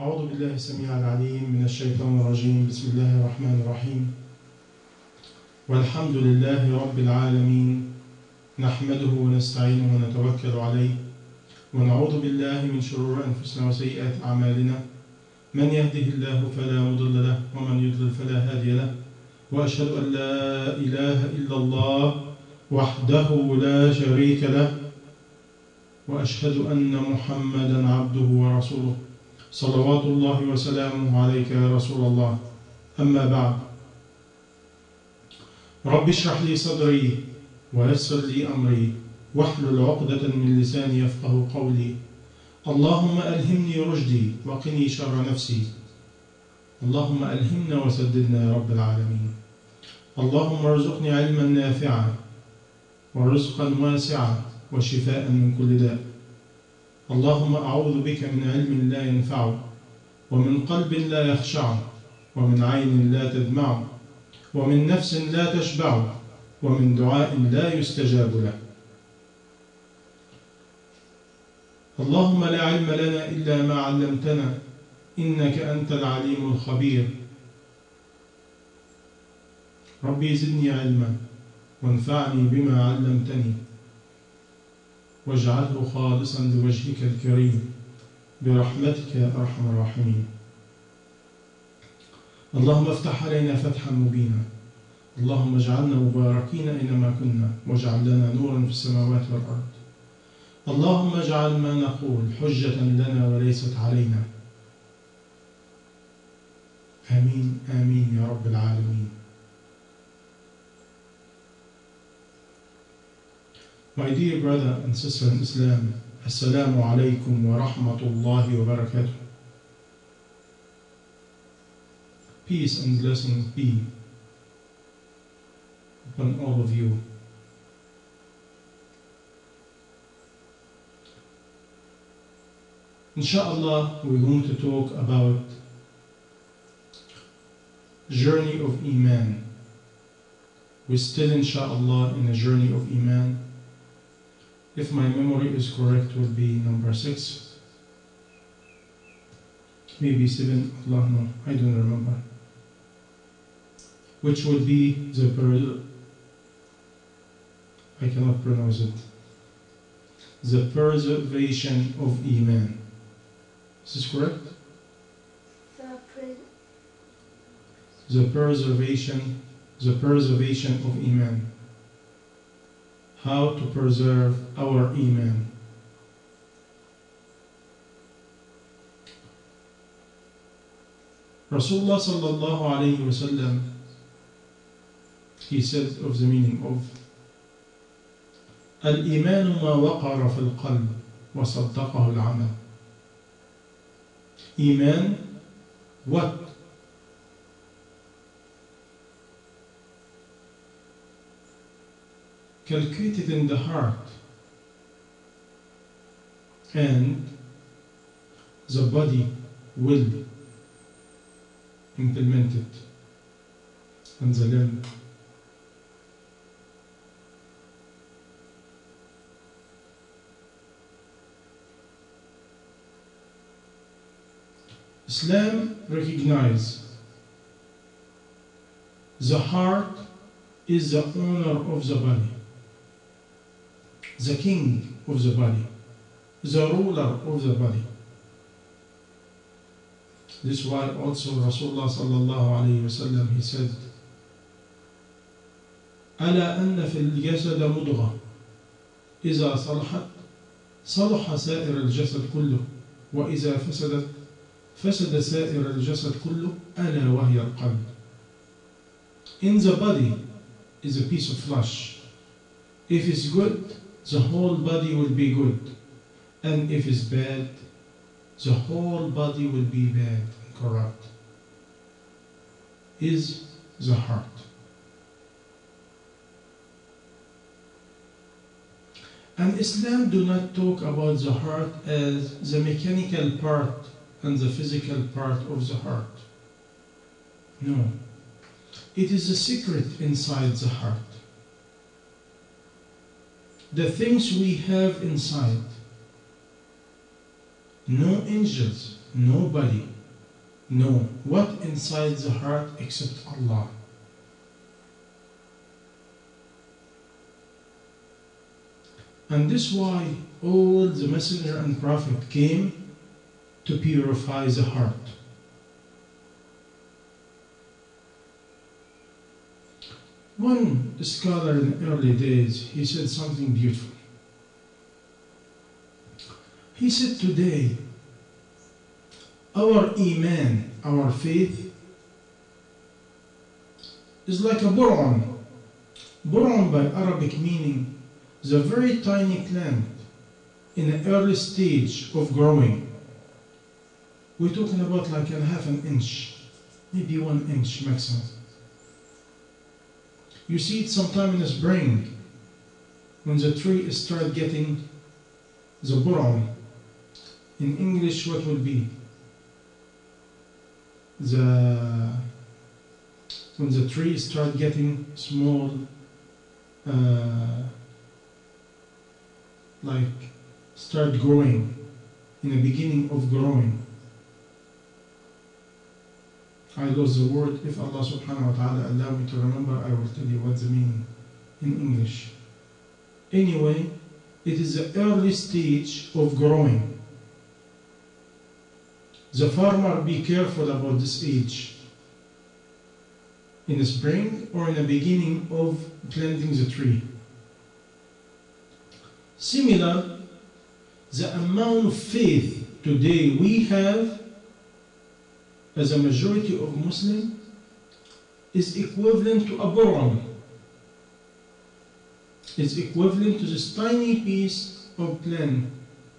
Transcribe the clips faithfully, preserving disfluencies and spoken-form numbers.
أعوذ بالله السميع العليم من الشيطان الرجيم. بسم الله الرحمن الرحيم. والحمد لله رب العالمين، نحمده ونستعينه ونتوكل عليه، ونعوذ بالله من شرور أنفسنا وسيئات أعمالنا. من يهده الله فلا مضل له، ومن يضلل فلا هادي له، وأشهد أن لا إله إلا الله وحده لا شريك له، وأشهد أن محمدا عبده ورسوله، صلوات الله وسلامه عليك يا رسول الله. أما بعد، رب اشرح لي صدري ويسر لي أمري واحلل عقدة من لساني يفقه قولي. اللهم ألهمني رشدي وقني شر نفسي. اللهم ألهمنا وسددنا يا رب العالمين. اللهم ارزقني علما نافعا ورزقا واسعا وشفاء من كل داء. اللهم أعوذ بك من علم لا ينفع، ومن قلب لا يخشع، ومن عين لا تدمع، ومن نفس لا تشبع، ومن دعاء لا يستجاب له. اللهم لا علم لنا إلا ما علمتنا، إنك أنت العليم الخبير. ربي زدني علما وانفعني بما علمتني، واجعله خالصا لوجهك الكريم برحمتك يا أرحم الراحمين. اللهم افتح علينا فتحا مبينا. اللهم اجعلنا مباركين أينما كنا، واجعل لنا نورا في السماوات والأرض. اللهم اجعل ما نقول حجة لنا وليست علينا. آمين آمين يا رب العالمين. My dear brother and sister in Islam, Assalamu alaikum wa rahmatullahi wa barakatuh. Peace and blessings be upon all of you. Inshallah, we're going to talk about journey of Iman. We're still, inshallah, in a journey of Iman. If my memory is correct, will be number six, maybe seven, Allah no, I don't remember. Which would be the per I cannot pronounce it. The preservation of Iman. Is this correct? The, pre the preservation, the preservation of Iman. How to preserve our Iman. Rasulullah sallallahu alayhi wa sallam, he said of the meaning of Al-Iman ma waqara fil qalb wa saddaqahu al-amal. Iman, what calculated in the heart and the body will implement it, and the limb. Islam recognizes the heart is the owner of the body, the king of the body, the ruler of the body. This is why also Rasulullah sallallahu alayhi wa sallam, he said, ألا أن في الجسد مضغة إذا صلحت صلح سائر الجسد كله، وإذا فسدت فسد سائر الجسد كله، ألا وهي القلب. In the body is a piece of flesh. If it's good, the whole body will be good, and if it's bad, the whole body will be bad and corrupt. Is the heart. And Islam do not talk about the heart as the mechanical part and the physical part of the heart. No. It is a secret inside the heart. The things we have inside, no angels, nobody know what inside the heart except Allah. And this is why all the messenger and prophet came to purify the heart. One scholar in the early days, he said something beautiful. He said, today, our iman, our faith, is like a bur'an. Bur'an by Arabic meaning the very tiny plant in an early stage of growing. We're talking about like a half an inch, maybe one inch maximum. You see it sometime in the spring when the tree starts getting the bur'an. In English, what will be? The when the tree start getting small, uh, like start growing, in the beginning of growing. I lost the word. If Allah subhanahu wa ta'ala allow me to remember, I will tell you what's the meaning in English. Anyway, it is the early stage of growing. The farmer, be careful about this age. In the spring or in the beginning of planting the tree. Similar, the amount of faith today we have as a majority of Muslims is equivalent to a bur'an. It's equivalent to this tiny piece of plant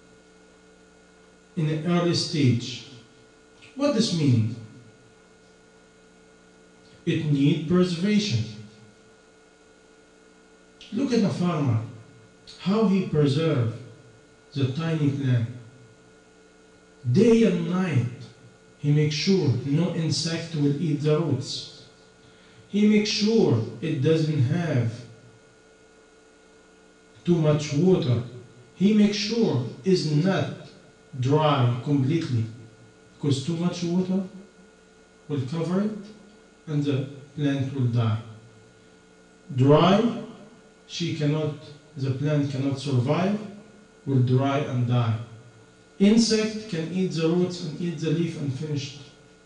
in an early stage. What does this mean? It needs preservation. Look at a farmer, how he preserves the tiny plant. Day and night, he makes sure no insect will eat the roots. He makes sure it doesn't have too much water. He makes sure it's not dry completely, because too much water will cover it and the plant will die. Dry, she cannot, the plant cannot survive, will dry and die. Insect can eat the roots and eat the leaf and finish it.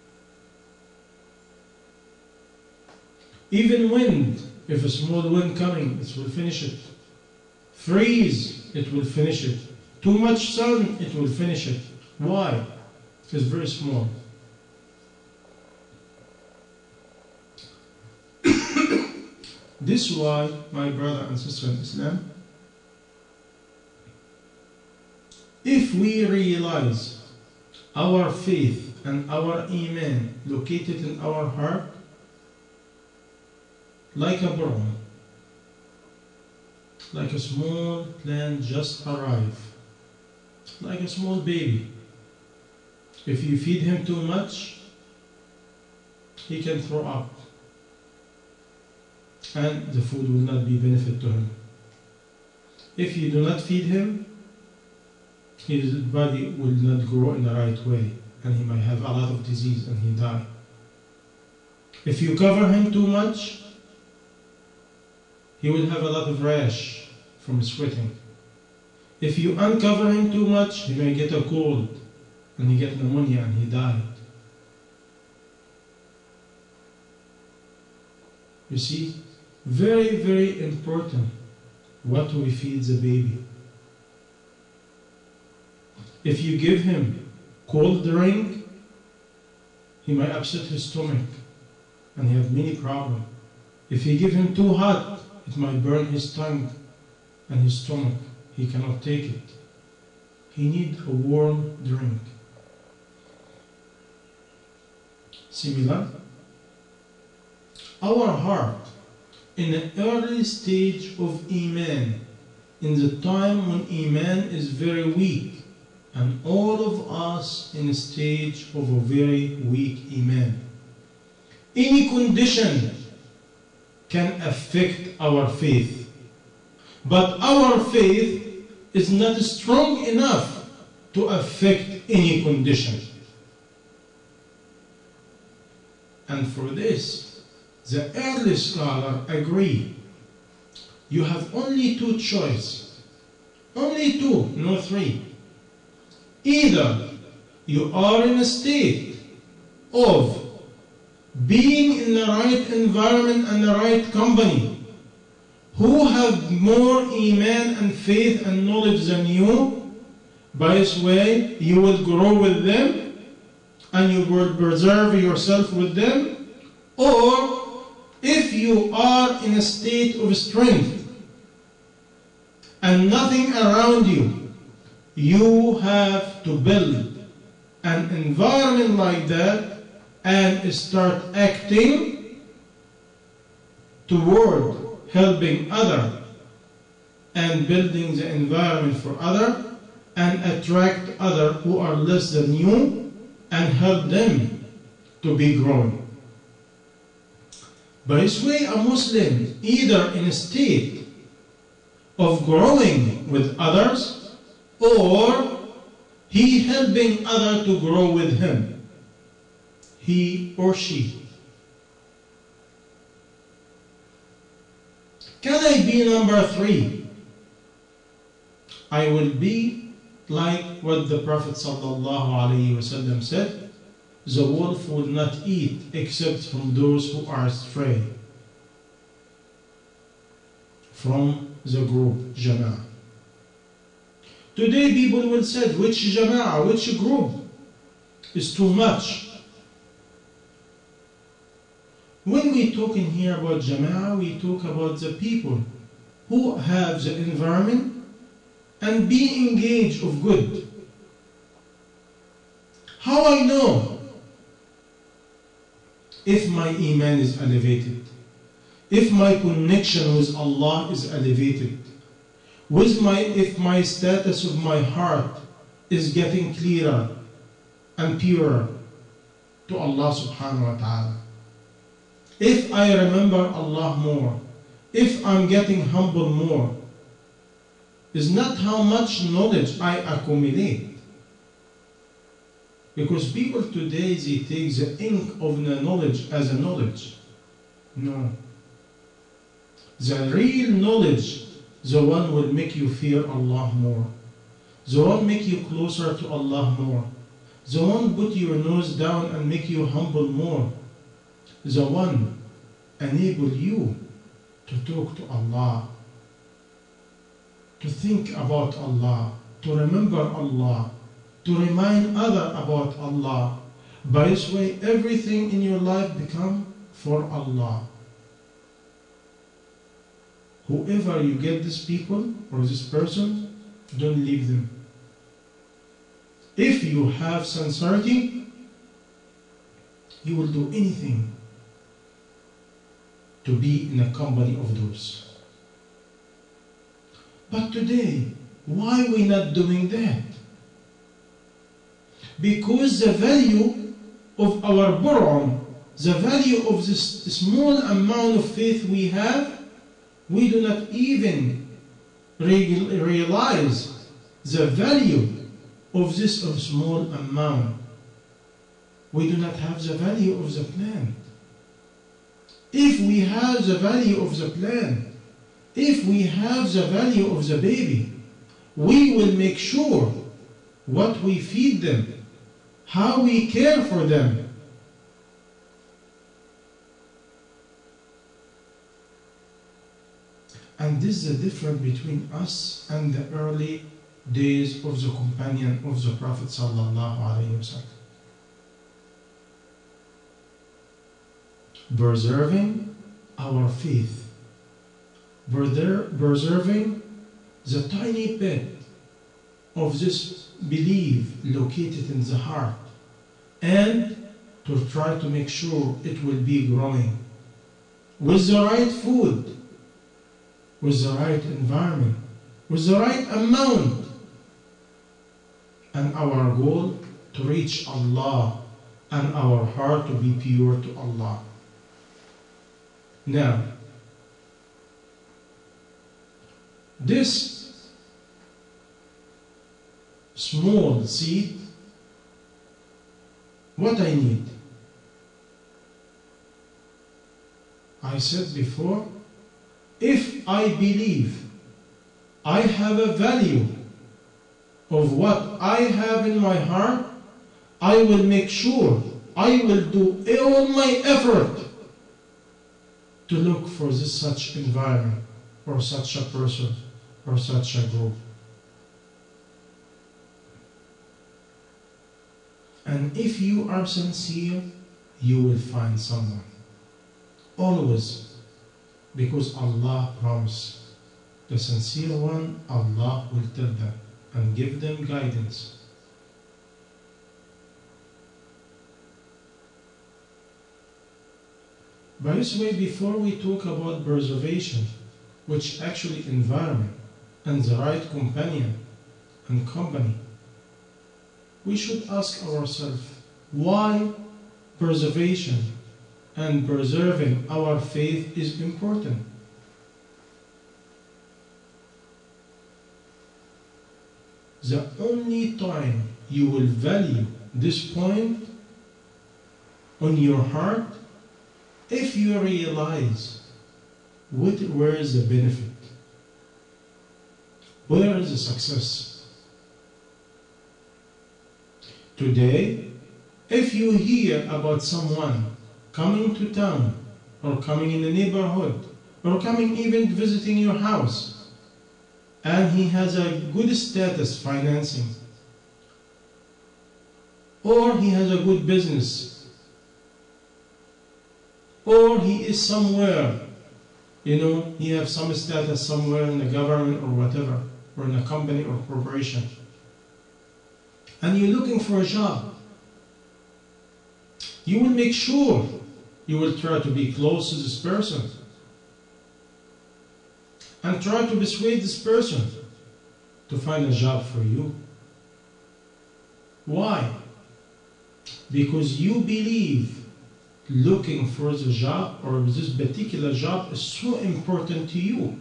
Even wind, if a small wind coming, it will finish it. Freeze, it will finish it. Too much sun, it will finish it. Why? It's very small. This is why, my brother and sister in Islam, if we realize our faith and our iman located in our heart, like a bur'an, like a small plant just arrived, like a small baby. If you feed him too much, he can throw up, and the food will not be benefit to him. If you do not feed him, his body will not grow in the right way, and he might have a lot of disease and he die. If you cover him too much, he will have a lot of rash from sweating. If you uncover him too much, he may get a cold and he get pneumonia and he died. You see, very, very important what we feed the baby. If you give him cold drink, he might upset his stomach and he have many problems. If you give him too hot, it might burn his tongue and his stomach. He cannot take it. He needs a warm drink. Similar, our heart in the early stage of Iman, in the time when Iman is very weak, and all of us in a stage of a very weak Iman. Any condition can affect our faith, but our faith is not strong enough to affect any condition. And for this, the early scholar agree. You have only two choices. Only two, no three. Either you are in a state of being in the right environment and the right company, who have more iman and faith and knowledge than you. By this way, you will grow with them and you will preserve yourself with them. Or if you are in a state of strength and nothing around you, you have to build an environment like that and start acting toward helping other and building the environment for other and attract other who are less than you and help them to be growing. By this way, a Muslim either in a state of growing with others or he helping others to grow with him, he or she. Can I be number three? I will be like what the Prophet ﷺ said, the wolf will not eat except from those who are astray from the group Jama'ah. Today people will say, which Jama'ah, which group is too much? When we talk in here about Jama'ah, we talk about the people who have the environment and be engaged of good. How I know if my iman is elevated, if my connection with Allah is elevated, with my, if my status of my heart is getting clearer and purer to Allah subhanahu wa ta'ala. If I remember Allah more, if I'm getting humble more, is not how much knowledge I accumulate. Because people today, they take the ink of the knowledge as a knowledge. No. The real knowledge, the one will make you fear Allah more. The one make you closer to Allah more. The one put your nose down and make you humble more. The one enable you to talk to Allah, to think about Allah, to remember Allah, to remind others about Allah. By this way, everything in your life become for Allah. Whoever you get these people or this person, don't leave them. If you have sincerity, you will do anything to be in a company of those. But today, why are we not doing that? Because the value of our Bur'an, the value of this small amount of faith we have, we do not even re realize the value of this small amount. We do not have the value of the plant. If we have the value of the plant, if we have the value of the baby, we will make sure what we feed them, how we care for them. And this is the difference between us and the early days of the companion of the Prophet sallallahu alaihi wasallam. Preserving our faith, preserving the tiny bit of this belief located in the heart, and to try to make sure it will be growing with the right food, with the right environment, with the right amount, and our goal to reach Allah and our heart to be pure to Allah. Now, this small seed, what I need? I said before, if I believe I have a value of what I have in my heart, I will make sure I will do all my effort to look for this such environment or such a person or such a group. And if you are sincere, you will find someone. Always. Because Allah promised. The sincere one, Allah will tell them and give them guidance. By this way, before we talk about preservation, which actually environment and the right companion and company, we should ask ourselves why preservation and preserving our faith is important. The only time you will value this point on your heart if you realize what, where is the benefit, where is the success. Today, if you hear about someone coming to town or coming in the neighborhood or coming even visiting your house and he has a good status financing or he has a good business or he is somewhere, you know, he has some status somewhere in the government or whatever, or in a company or corporation, and you're looking for a job, you will make sure you will try to be close to this person and try to persuade this person to find a job for you. Why? Because you believe looking for the job or this particular job is so important to you.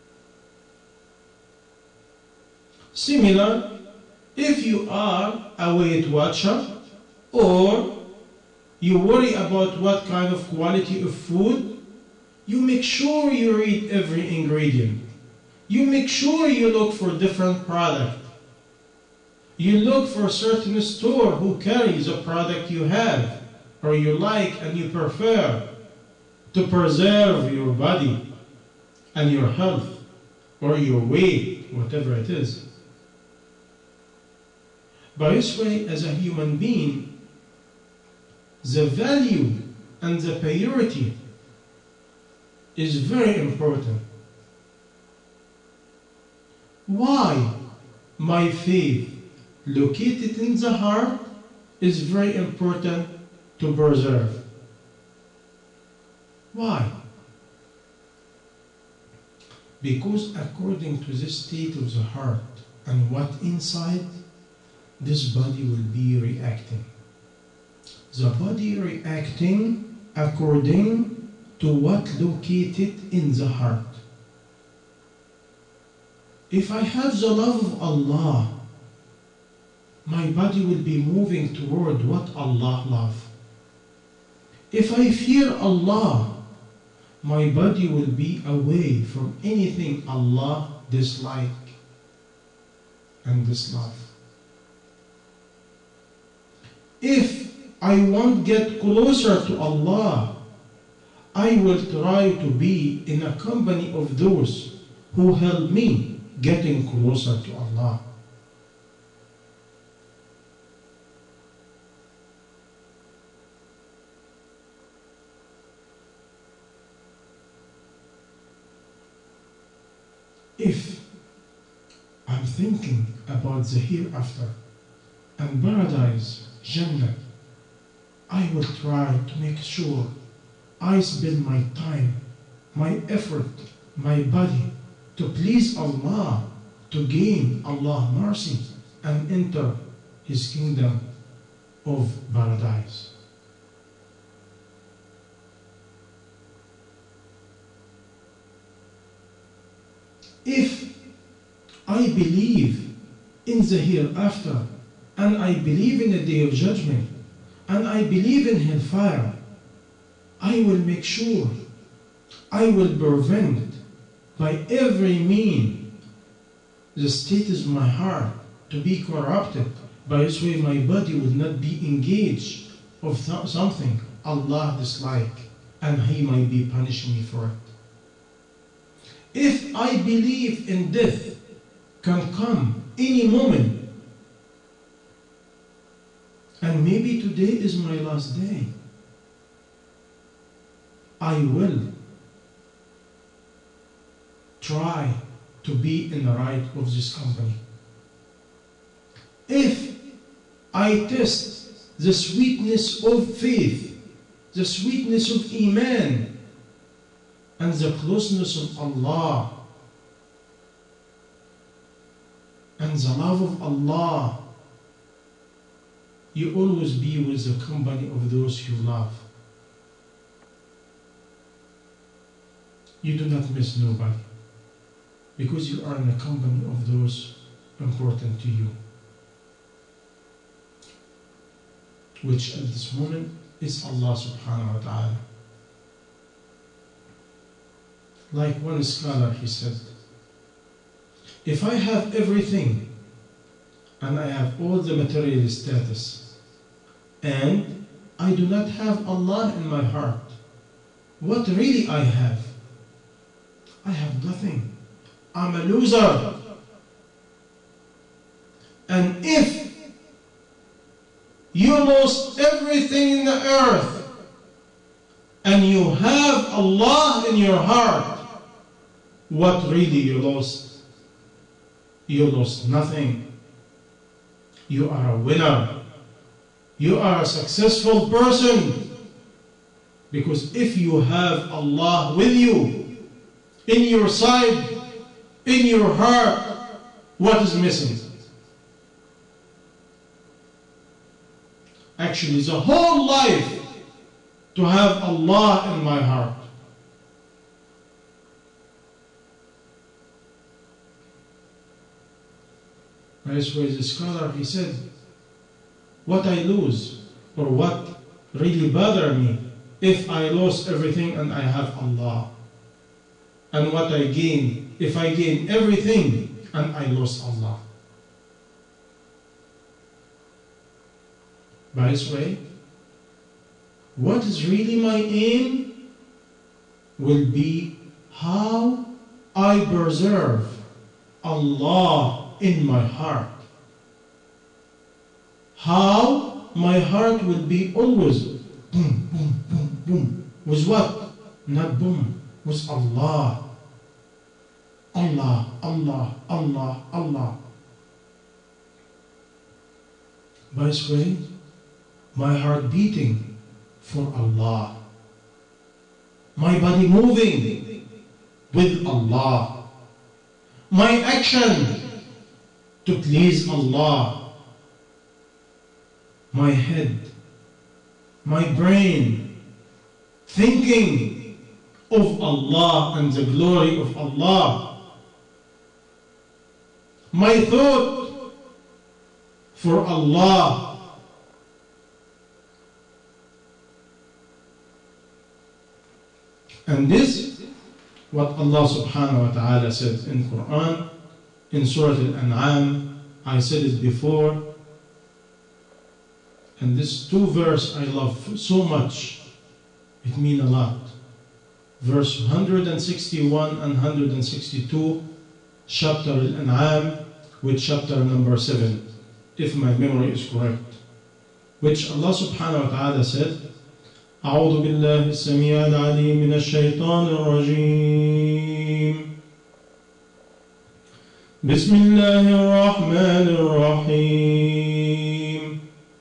Similar, if you are a Weight Watcher or you worry about what kind of quality of food, you make sure you read every ingredient. You make sure you look for different product. You look for a certain store who carries a product you have or you like and you prefer to preserve your body and your health or your weight, whatever it is. By this way, as a human being, the value and the priority is very important. Why my faith located in the heart is very important to preserve. Why? Because according to the state of the heart and what inside, this body will be reacting. The body reacting according to what located in the heart. If I have the love of Allah, my body will be moving toward what Allah loves. If I fear Allah, my body will be away from anything Allah dislike and dislike. If I want to get closer to Allah, I will try to be in a company of those who help me getting closer to Allah. If I'm thinking about the hereafter and paradise, Jannah, I will try to make sure I spend my time, my effort, my body to please Allah, to gain Allah's mercy and enter His kingdom of paradise. If I believe in the hereafter, and I believe in the day of judgment, and I believe in hellfire, I will make sure, I will prevent by every means the status of my heart to be corrupted. By this way, my body would not be engaged of th- something Allah dislike, and He might be punishing me for it. If I believe in death can come any moment, and maybe today is my last day, I will try to be in the right of this company. If I test the sweetness of faith, the sweetness of Iman, and the closeness of Allah, and the love of Allah, you always be with the company of those you love. You do not miss nobody, because you are in the company of those important to you, which at this moment is Allah subhanahu wa ta'ala. Like one scholar, he said, if I have everything and I have all the material status and I do not have Allah in my heart, what really I have? I have nothing. I'm a loser. And if you lost everything in the earth and you have Allah in your heart, what really you lost? You lost nothing. You are a winner. You are a successful person. Because if you have Allah with you, in your side, in your heart, what is missing? Actually, the whole life to have Allah in my heart. That's why the scholar, he said, what I lose, or what really bother me, if I lost everything and I have Allah. And what I gain, if I gain everything and I lost Allah. By this way, what is really my aim will be how I preserve Allah in my heart. How my heart will be always boom, boom, boom, boom. With what? Not boom. With Allah. Allah, Allah, Allah, Allah. By this way, my heart beating for Allah. My body moving with Allah. My action to please Allah. My head, my brain, thinking of Allah and the glory of Allah. My thought for Allah. And this, what Allah subhanahu wa ta'ala said in Quran, in Surah Al-An'am. I said it before. And this two verse I love so much. It means a lot. Verse one sixty-one and one sixty-two, chapter Al-An'am, with chapter number seven, if my memory is correct. Which Allah subhanahu wa ta'ala said, أعوذ بالله السميع العليم من الشيطان الرجيم بسم الله الرحمن الرحيم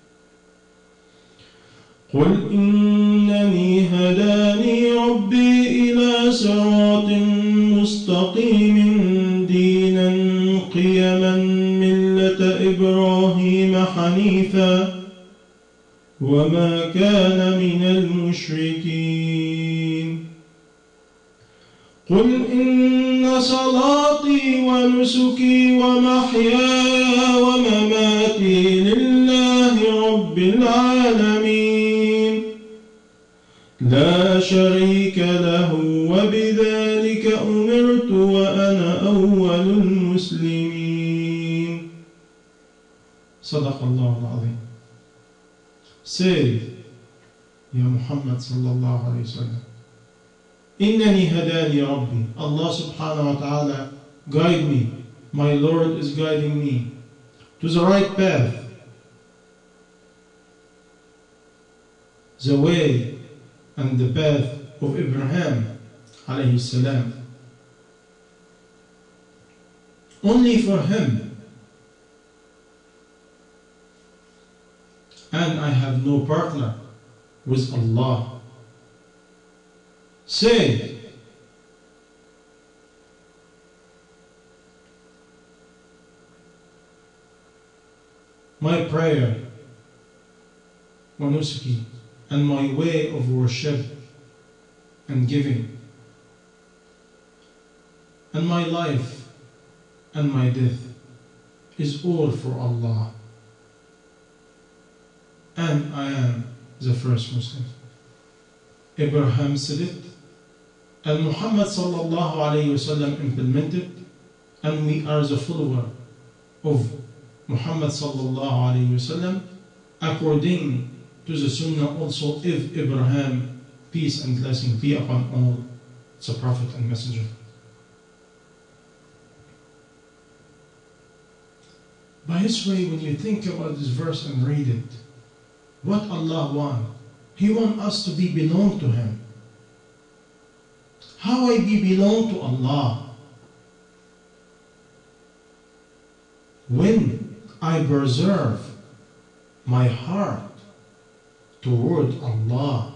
قل إنني هداني ربي إلى صراط مستقيم دينا قيما ملة إبراهيم حنيفا وما كان من المشركين قل إن صلاتي ونسكي ومحياي ومماتي لله رب العالمين لا شريك له وبذلك أمرت وأنا أول المسلمين. صدق الله العظيم. Say, Ya Muhammad sallallahu alayhi wa sallam, Innani hadani Rabbi. Allah subhanahu wa ta'ala guide me. My Lord is guiding me to the right path. The way and the path of Abraham alayhi salam. Only for him. And I have no partner with Allah. Say, my prayer, manuski, and my way of worship and giving, and my life and my death is all for Allah. And I am the first Muslim. Abraham said it, and Muhammad sallallahu alayhi wa sallam implemented, and we are the follower of Muhammad sallallahu alayhi wa sallam according to the Sunnah also of Abraham, peace and blessing be upon all the Prophet and Messenger. By this way, when you think about this verse and read it, what Allah wants, He wants us to be belong to Him. How I be belong to Allah? When I preserve my heart toward Allah.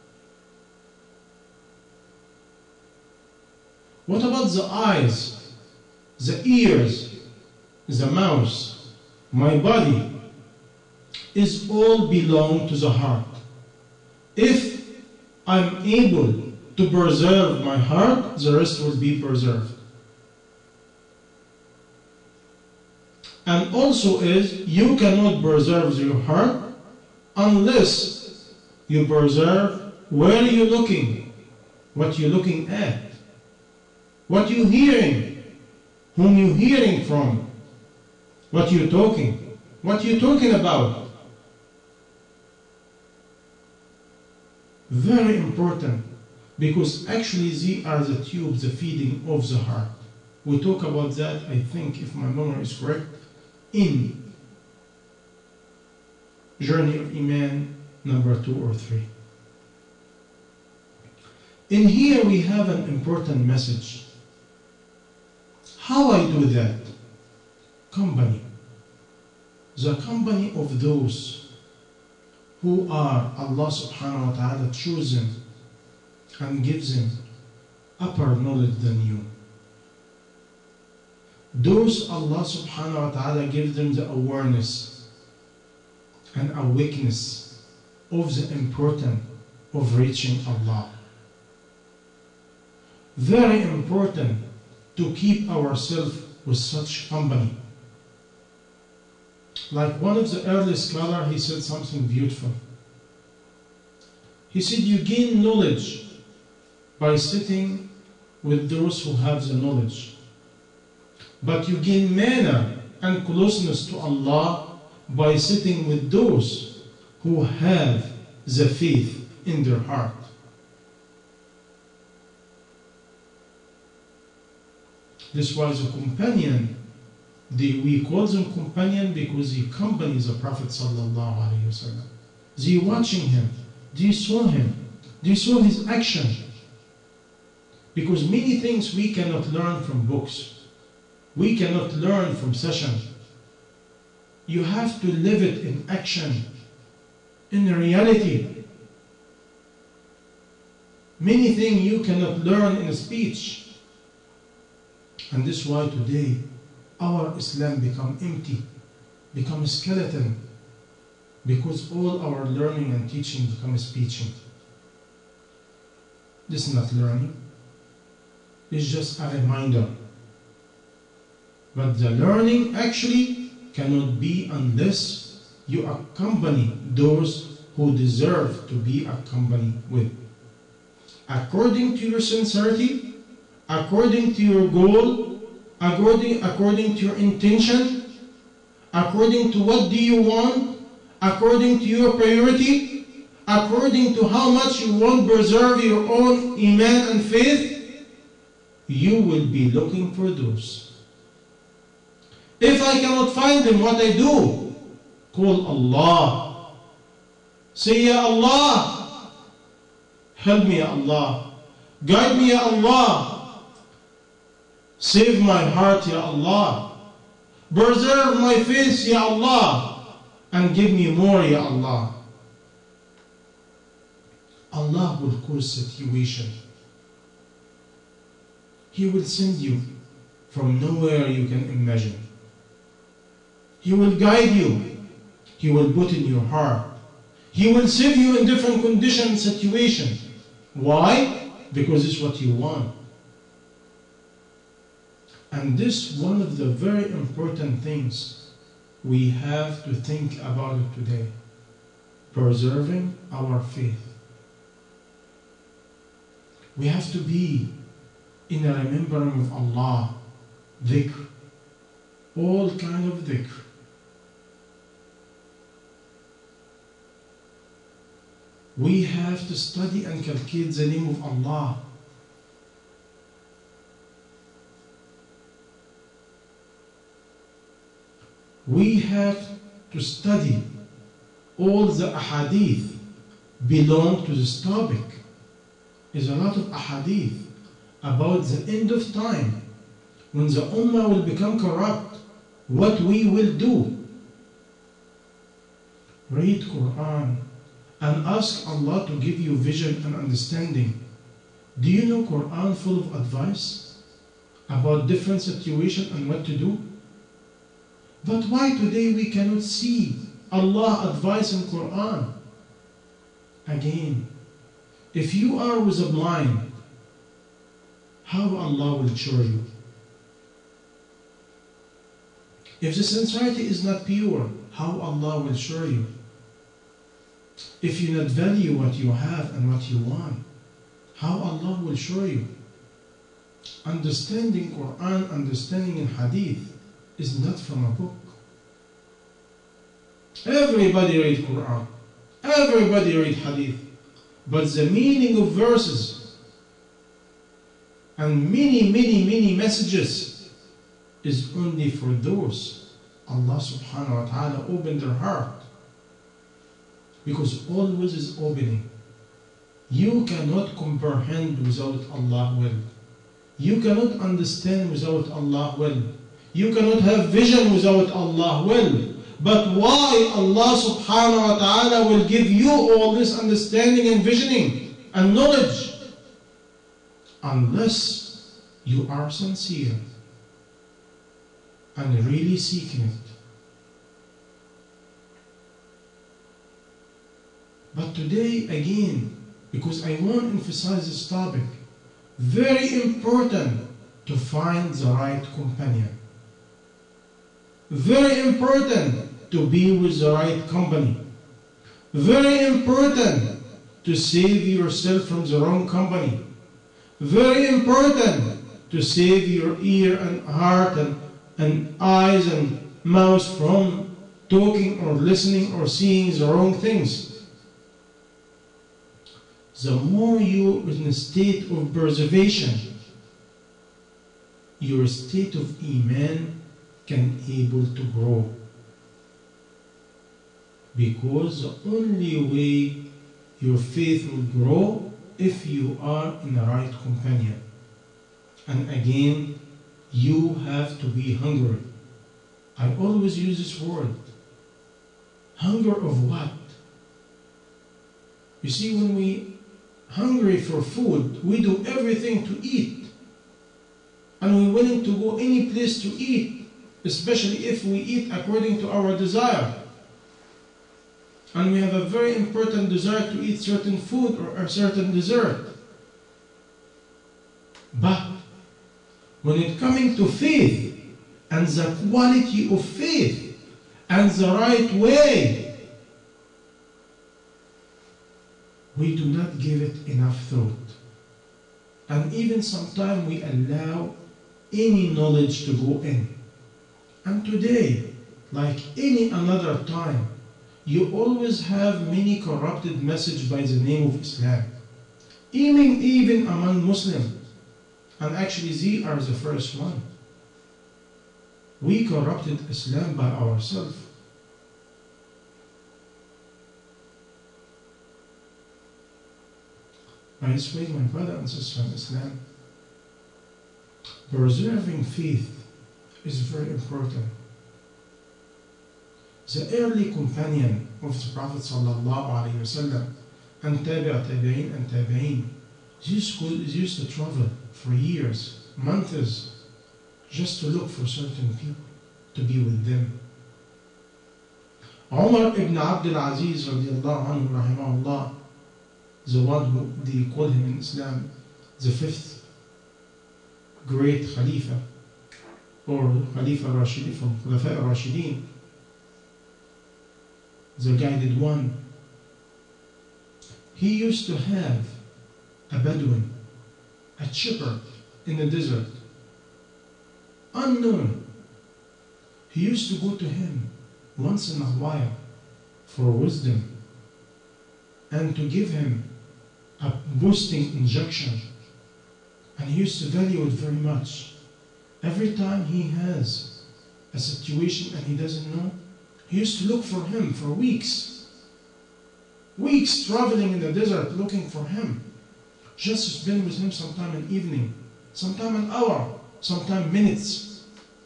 What about the eyes, the ears, the mouth, my body? Is all belong to the heart. If I'm able to preserve my heart, the rest will be preserved. And also is, you cannot preserve your heart unless you preserve where you're looking, what you're looking at, what you're hearing, whom you're hearing from, what you're talking, what you're talking about. Very important, because actually these are the tubes, the feeding of the heart. We talk about that, I think, if my memory is correct, in Journey of Iman number two or three. In here we have an important message. How I do that? Company. The company of those who are Allah subhanahu wa ta'ala chosen and gives them upper knowledge than you. Those Allah subhanahu wa ta'ala gives them the awareness and awakeness of the importance of reaching Allah. Very important to keep ourselves with such company. Like one of the early scholars, he said something beautiful. He said, you gain knowledge by sitting with those who have the knowledge. But you gain manner and closeness to Allah by sitting with those who have the faith in their heart. This was a companion. They, we call them companion because he accompanies the Prophet sallallahu alaihi wasallam. They watching him. They saw him. They saw his action. Because many things we cannot learn from books. We cannot learn from sessions. You have to live it in action, in reality. Many things you cannot learn in a speech. And this is why today our Islam become empty, become a skeleton, because all our learning and teaching become speeching. This is not learning. is just a reminder. But the learning actually cannot be unless you accompany those who deserve to be accompanied with. According to your sincerity, according to your goal, according, according to your intention, according to what do you want, according to your priority, according to how much you want to preserve your own iman and faith, you will be looking for those. If I cannot find them, what I do? Call Allah. Say, Ya Allah, help me, Ya Allah. Guide me, Ya Allah. Save my heart, Ya Allah. Preserve my faith, Ya Allah. And give me more, Ya Allah. Allah will cause situation. He will send you from nowhere you can imagine. He will guide you. He will put in your heart. He will save you in different conditions, situations. Why? Because it's what you want. And this one of the very important things we have to think about it today. Preserving our faith. We have to be in a remembering of Allah, dhikr, all kind of dhikr. We have to study and calculate the name of Allah. We have to study all the ahadith belong to this topic. There's a lot of ahadith about the end of time, when the ummah will become corrupt, what we will do. Read Quran and ask Allah to give you vision and understanding. Do you know Quran full of advice about different situations and what to do? But why today we cannot see Allah advice in Quran? Again, if you are with a blind, how Allah will show you? If the sincerity is not pure, how Allah will show you? If you not value what you have and what you want, how Allah will show you? Understanding Quran, understanding in Hadith is not from a book. Everybody read Quran, everybody read Hadith, but the meaning of verses and many, many, many messages is only for those Allah subhanahu wa ta'ala opened their heart. Because always is opening. You cannot comprehend without Allah will. You cannot understand without Allah will. You cannot have vision without Allah will. But why Allah subhanahu wa ta'ala will give you all this understanding and visioning and knowledge? Unless you are sincere and really seeking it. But today, again, because I want to emphasize this topic, very important to find the right companion. Very important to be with the right company. Very important to save yourself from the wrong company. Very important to save your ear and heart and, and eyes and mouth from talking or listening or seeing the wrong things. The more you are in a state of preservation, your state of Iman can able to grow. Because the only way your faith will grow if you are in the right companion. And again, you have to be hungry. I always use this word. Hunger of what? You see, when we hungry for food, we do everything to eat. And we're willing to go any place to eat, especially if we eat according to our desire. And we have a very important desire to eat certain food or a certain dessert. But when it coming to faith and the quality of faith and the right way, we do not give it enough thought. And even sometimes we allow any knowledge to go in. And today, like any another time, you always have many corrupted messages by the name of Islam. Even, even among Muslims. And actually, they are the first one. We corrupted Islam by ourselves. By this way, my brother and sister in Islam, preserving faith is very important. The early companion of the Prophet sallallahu alaihi wasallam and tabi'a tabi'in and tabi'in, used, used to travel for years, months, just to look for certain people, to be with them. Umar ibn Abdul Aziz radiallahu anhu rahimahullah, the one who they call him in Islam the fifth great Khalifa, or Khalifa Rashidi from Khulafa Rashidin, the guided one. He used to have a Bedouin, a shepherd in the desert, unknown. He used to go to him once in a while for wisdom and to give him a boosting injection, and he used to value it very much. Every time he has a situation and he doesn't know, he used to look for him for weeks. Weeks traveling in the desert looking for him. Just to spend with him sometime in the evening, sometime an hour, sometime minutes.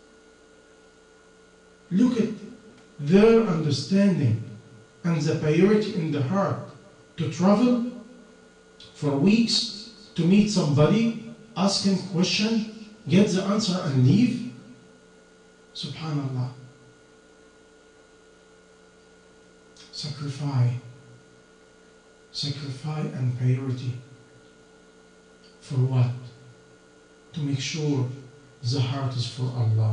Look at their understanding and the purity in the heart to travel for weeks to meet somebody, ask him question, get the answer and leave. Subhanallah. Sacrifice. Sacrifice and priority. For what? To make sure the heart is for Allah.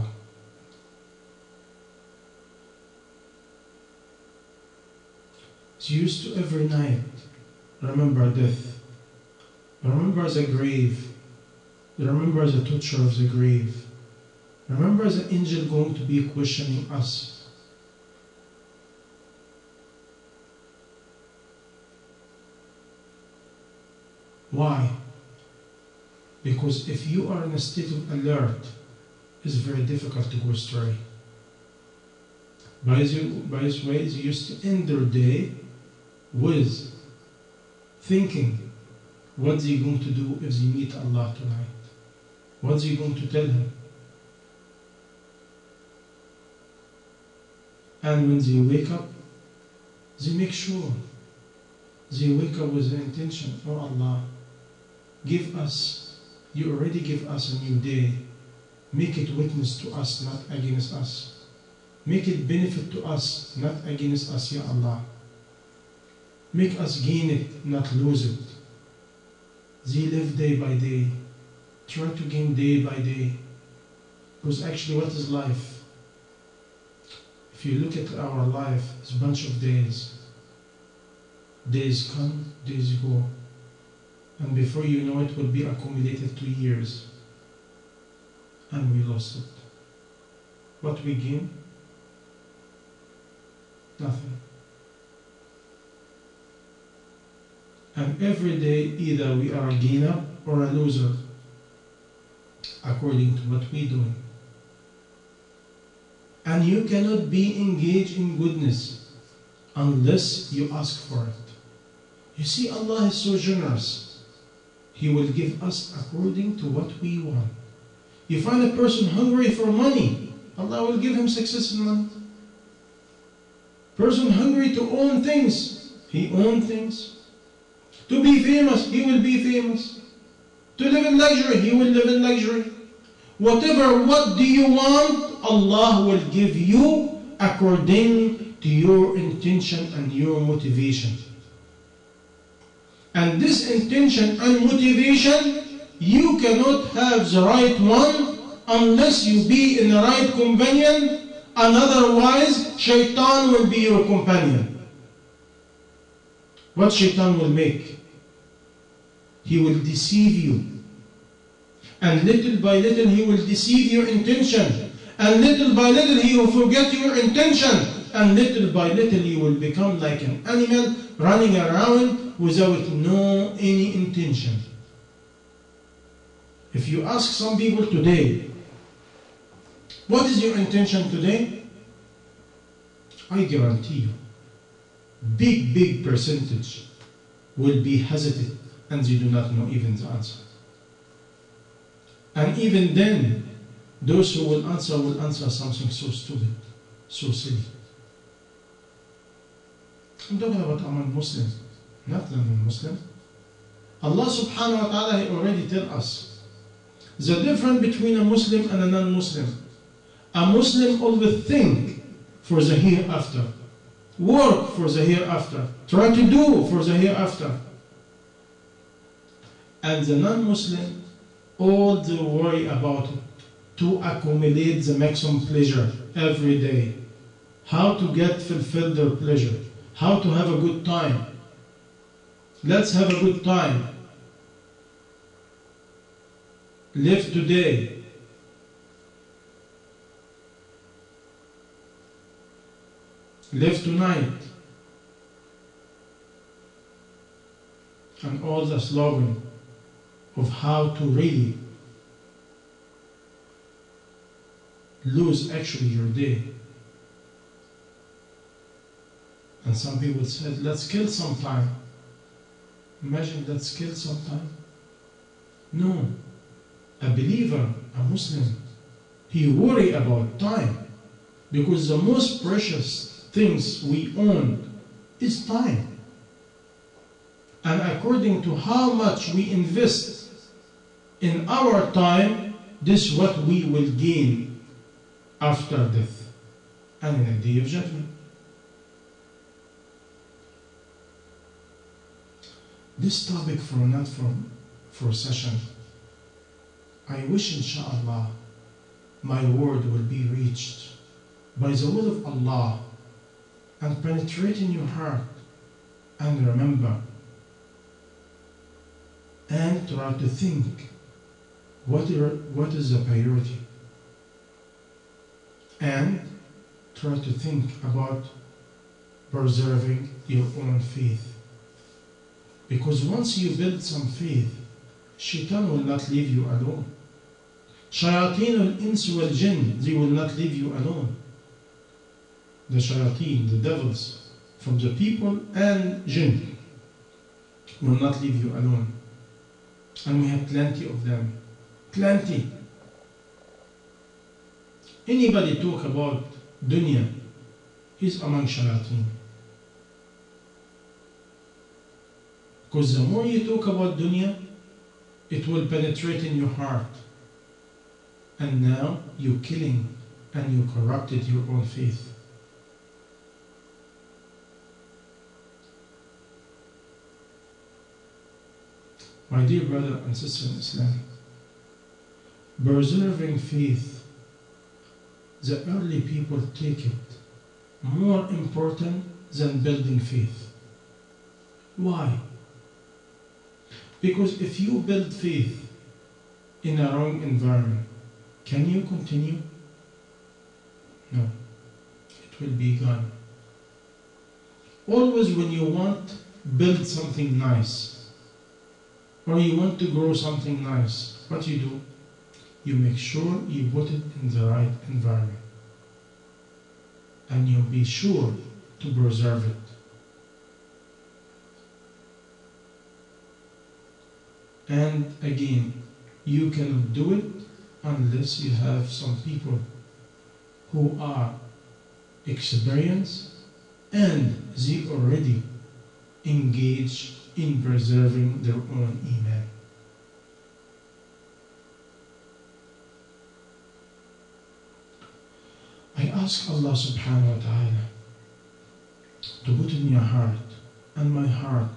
It's used to every night remember death. Remember the grave. Remember the torture of the grave. Remember the angel going to be questioning us. Why? Because if you are in a state of alert, it's very difficult to go astray. By this way, they used to end their day with thinking what they're going to do if they meet Allah tonight. What they're going to tell Him. And when they wake up, they make sure they wake up with the intention, oh Allah, give us, you already give us a new day. Make it witness to us, not against us. Make it benefit to us, not against us, Ya Allah. Make us gain it, not lose it. They live day by day. Try to gain day by day. Because actually, what is life? If you look at our life, it's a bunch of days. Days come, days go. And before you know it, will be accumulated to years. And we lost it. What we gain? Nothing. And every day, either we are a gainer or a loser, according to what we do. And you cannot be engaged in goodness unless you ask for it. You see, Allah is so generous. He will give us according to what we want. You find a person hungry for money, Allah will give him success in money. Person hungry to own things, he owns things. To be famous, he will be famous. To live in luxury, he will live in luxury. Whatever, what do you want, Allah will give you according to your intention and your motivation. And this intention and motivation, you cannot have the right one unless you be in the right companion, and otherwise shaitan will be your companion. What shaitan will make? He will deceive you. And little by little he will deceive your intention. And little by little he will forget your intention. And little by little you will become like an animal running around without no any intention. If you ask some people today, what is your intention today? I guarantee you, big, big percentage will be hesitant and they do not know even the answer. And even then, those who will answer will answer something so stupid, so silly. I'm talking about among Muslims, not non-Muslims. Allah subhanahu wa ta'ala he already tell us the difference between a Muslim and a non-Muslim. A Muslim always think for the hereafter, work for the hereafter, try to do for the hereafter. And the non-Muslim, all they worry about to accumulate the maximum pleasure every day, how to get fulfilled their pleasure, how to have a good time. Let's have a good time. Live today. Live tonight. And all the slogan of how to really lose actually your day. And some people said, let's kill some time. Imagine, let's kill some time. No. A believer, a Muslim, he worry about time. Because the most precious things we own is time. And according to how much we invest in our time, this is what we will gain after death and in the day of judgment. This topic for not for, for session, I wish inshallah my word will be reached by the will of Allah and penetrate in your heart and remember and try to think what, are, what is the priority and try to think about preserving your own faith. Because once you build some faith, shaitan will not leave you alone. Shayateen al-ins wal-jinn, they will not leave you alone. The shayateen, the devils, from the people and jinn, will not leave you alone. And we have plenty of them. Plenty. Anybody talk about dunya, he's among shayateen. Because the more you talk about dunya, it will penetrate in your heart. And now you're killing and you corrupted your own faith. My dear brother and sister in Islam, preserving faith, the early people take it more important than building faith. Why? Because if you build faith in a wrong environment, can you continue? No, it will be gone. Always when you want to build something nice, or you want to grow something nice, what you do? You make sure you put it in the right environment. And you be sure to preserve it. And again, you cannot do it unless you have some people who are experienced and they already engage in preserving their own iman. I ask Allah subhanahu wa ta'ala to put in your heart and my heart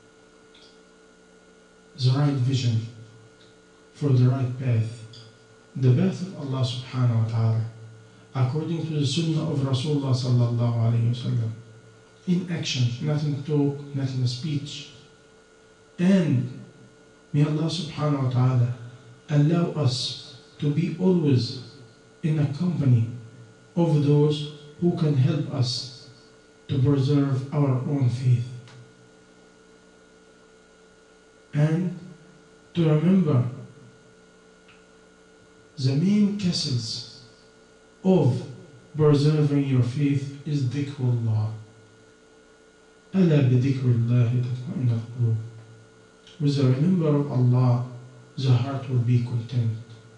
the right vision for the right path the path of Allah subhanahu wa ta'ala, according to the sunnah of Rasulullah sallallahu alayhi wa sallam, in action, not in talk, not in speech. And may Allah subhanahu wa ta'ala allow us to be always in a company of those who can help us to preserve our own faith. And to remember the main castles of preserving your faith is dhikrullah. ألا بذكر الله تطمئن القلوب. With the remember of Allah, the heart will be content.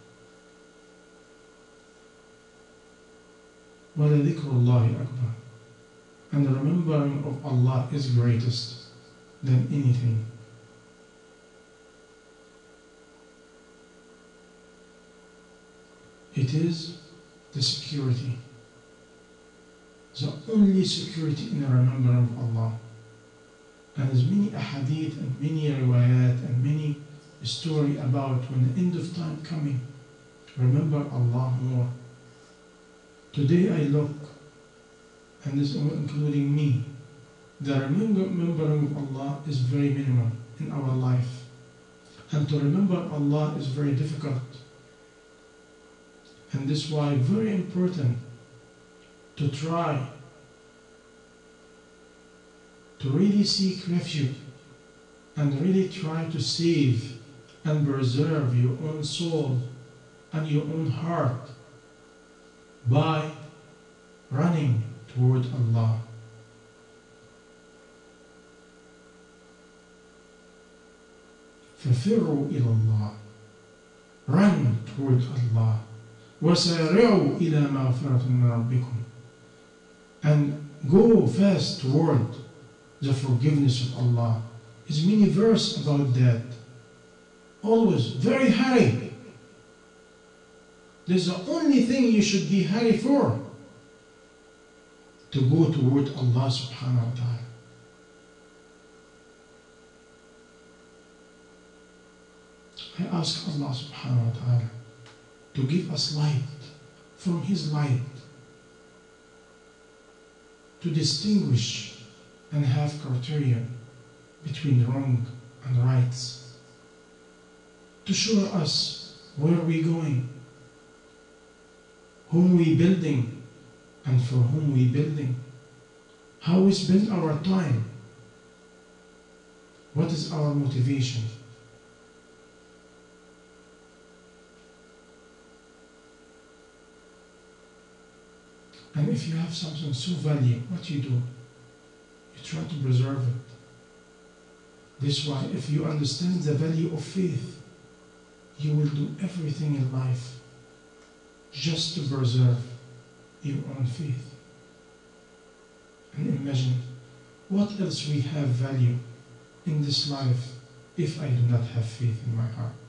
وَلَذِكْرُ اللَّهِ أَكْبَرُ. And the remembering of Allah is greatest than anything. It is the security, the only security in the remembering of Allah. And there's many ahadith and many riwayat and many story about when the end of time coming, remember Allah more. Today I look, and this including me, the remembering of Allah is very minimal in our life. And to remember Allah is very difficult. And this is why very important to try to really seek refuge and really try to save and preserve your own soul and your own heart by running toward Allah. فَفِرُّوا إِلَى اللَّهِ. Run toward Allah. وَسَارِعُوا إِلَى مَغْفِرَةٍ مِّن رَبِّكُمْ. And go fast toward the forgiveness of Allah. There's many verses about that. Always very hurry. There's the only thing you should be hurry for, to go toward Allah subhanahu wa ta'ala. I ask Allah subhanahu wa ta'ala to give us light from His light, to distinguish and have criteria between wrong and rights, to show us where we're going, whom we building, and for whom we building, how we spend our time, what is our motivation. And if you have something so valuable, what you do? You try to preserve it. This is why if you understand the value of faith, you will do everything in life just to preserve your own faith. And imagine what else we have value in this life if I do not have faith in my heart.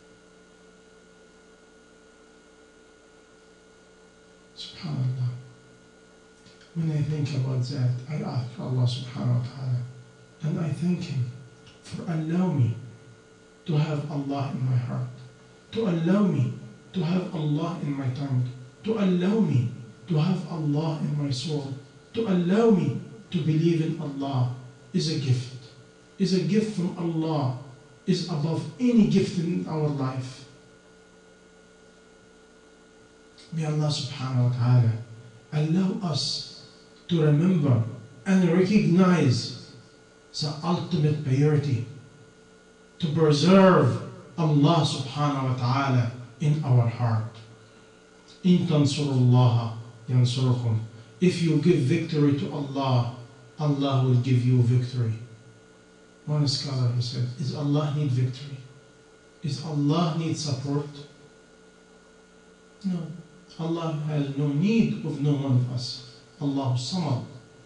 SubhanAllah. When I think about that, I ask Allah subhanahu wa ta'ala, and I thank Him for allowing me to have Allah in my heart, to allow me to have Allah in my tongue, to allow me to have Allah in my soul, to allow me to believe in Allah is a gift, is a gift from Allah, is above any gift in our life. May Allah subhanahu wa ta'ala allow us to remember and recognize the ultimate priority, to preserve Allah subhanahu wa ta'ala in our heart. In tansurullaha yansurukum. If you give victory to Allah, Allah will give you victory. One scholar he said, is Allah need victory? Is Allah need support? No. Allah has no need of no one of us. Allahu Samad.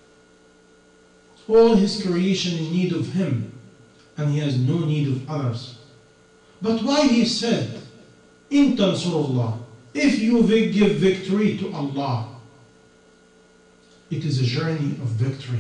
All His creation in need of Him, and He has no need of others. But why He said, in tansurullah, if you give victory to Allah, it is a journey of victory.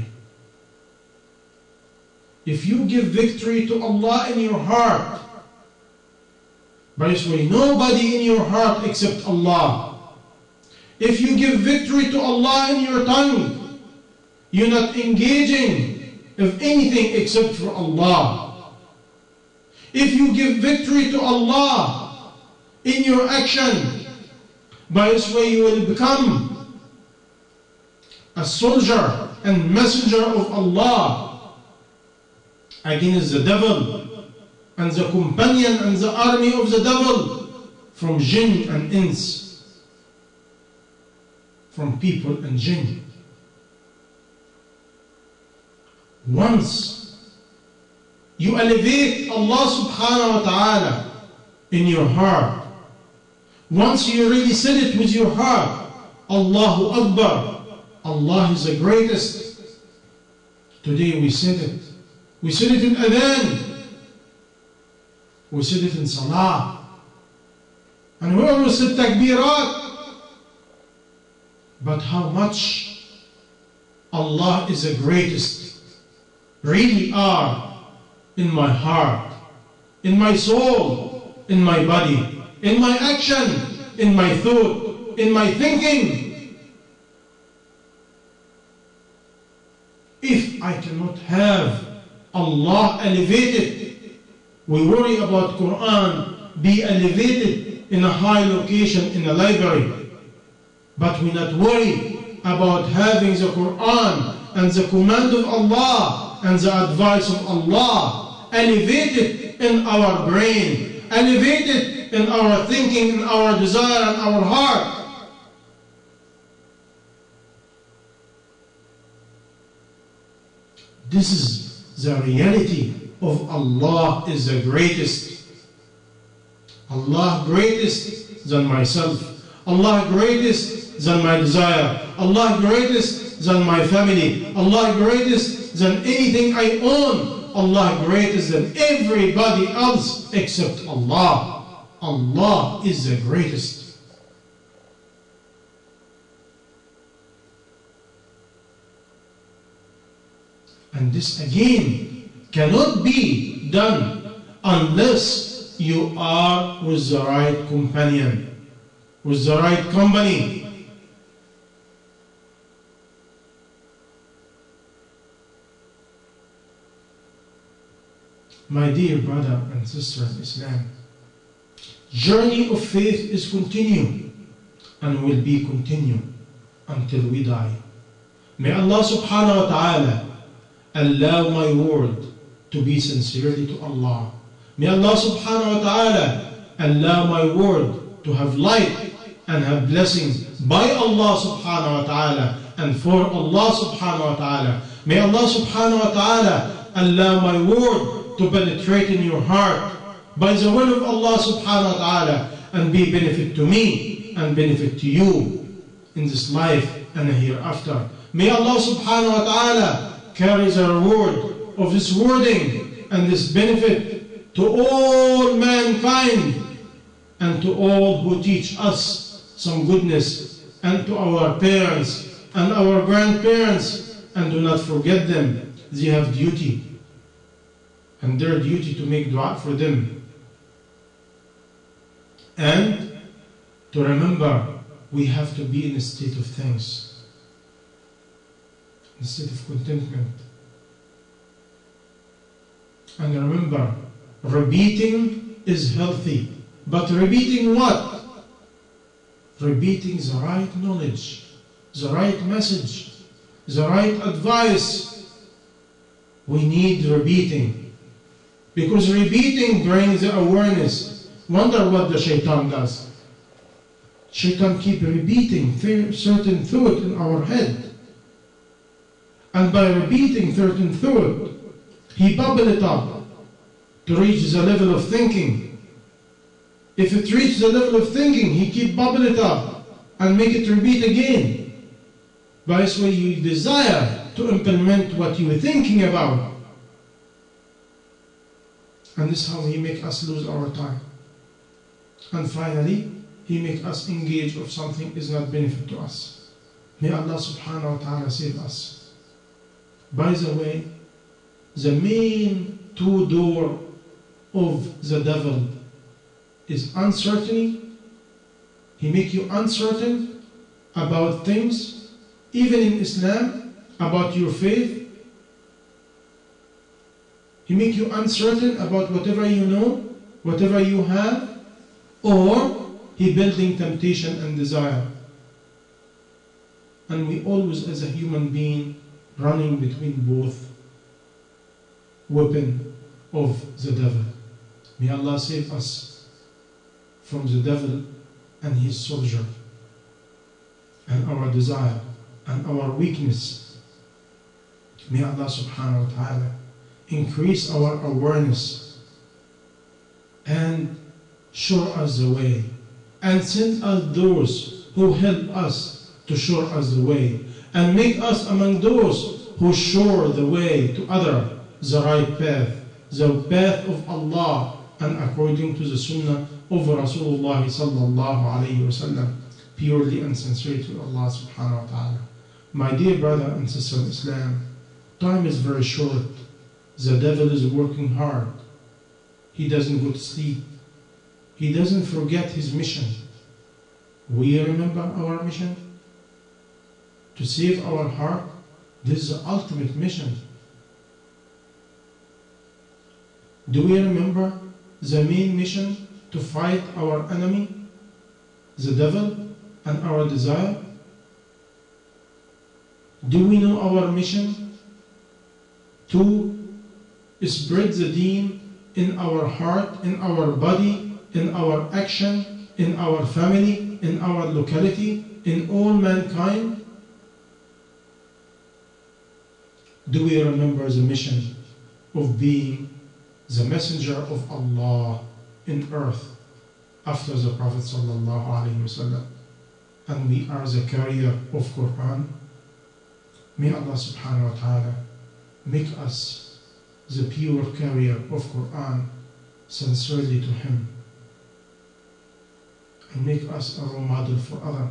If you give victory to Allah in your heart, By this way, nobody in your heart except Allah. If you give victory to Allah in your tongue, you're not engaging of anything except for Allah. If you give victory to Allah in your action, by this way you will become a soldier and messenger of Allah against the devil and the companion and the army of the devil from jinn and ins, from people and jinn. Once you elevate Allah subhanahu wa ta'ala in your heart, once you really said it with your heart, Allahu Akbar, Allah is the greatest. Today we said it. We said it in Adhan. We said it in Salah. And we always said Takbirat. But how much Allah is the greatest really are in my heart, in my soul, in my body, in my action, in my thought, in my thinking. If I cannot have Allah elevated, we worry about Quran be elevated in a high location in a library, but we not worry about having the Quran and the command of Allah and the advice of Allah elevated in our brain, elevated in our thinking, in our desire, and our heart. This is the reality of Allah is the greatest. Allah greatest than myself. Allah greatest than my desire. Allah greatest than my family. Allah greatest than anything I own. Allah greatest than everybody else except Allah. Allah is the greatest. And this again cannot be done unless you are with the right companion, with the right company. My dear brother and sister in Islam, journey of faith is continue and will be continue until we die. May Allah subhanahu wa ta'ala allow my word to be sincerely to Allah. May Allah subhanahu wa ta'ala allow my word to have light and have blessings by Allah subhanahu wa ta'ala and for Allah subhanahu wa ta'ala. May Allah subhanahu wa ta'ala allow my word to penetrate in your heart by the will of Allah subhanahu wa ta'ala and be benefit to me and benefit to you in this life and hereafter. May Allah subhanahu wa ta'ala carry the reward of this wording and this benefit to all mankind and to all who teach us some goodness, and to our parents and our grandparents, and do not forget them. They have duty, and their duty to make dua for them. And to remember, we have to be in a state of thanks, in a state of contentment. And remember, repeating is healthy. But repeating what? Repeating the right knowledge, the right message, the right advice. We need repeating. Because repeating brings the awareness. Wonder what the shaitan does. Shaitan keep repeating certain thought in our head. And by repeating certain thought, he bubble it up to reach the level of thinking. If it reaches the level of thinking, he keep bubble it up and make it repeat again. By this way, you desire to implement what you are thinking about. And this is how he make us lose our time. And finally, he make us engage of something is not benefit to us. May Allah subhanahu wa ta'ala save us. By the way, the main two door of the devil is uncertainty. He make you uncertain about things, even in Islam, about your faith. He make you uncertain about whatever you know, whatever you have, or he building temptation and desire. And we always, as a human being, running between both weapon of the devil. May Allah save us from the devil and his soldier, and our desire and our weakness. May Allah subhanahu wa ta'ala increase our awareness and show us the way, and send us those who help us to show us the way, and make us among those who show the way to other the right path, the path of Allah, and according to the sunnah of Rasulullah sallallahu alayhi wa sallam, purely and sincerely to Allah subhanahu wa ta'ala. My dear brother and sister in Islam, time is very short. The devil is working hard. He doesn't go to sleep. He doesn't forget his mission. We remember our mission? To save our heart. This is the ultimate mission. Do we remember the main mission? To fight our enemy, the devil, and our desire? Do we know our mission? To spread the deen in our heart, in our body, in our action, in our family, in our locality, in all mankind? Do we remember the mission of being the messenger of Allah in earth after the Prophet sallallahu alaihi wasallam, and we are the carrier of Quran? May Allah subhanahu wa ta'ala make us the pure carrier of Quran sincerely to Him, and make us a role model for others,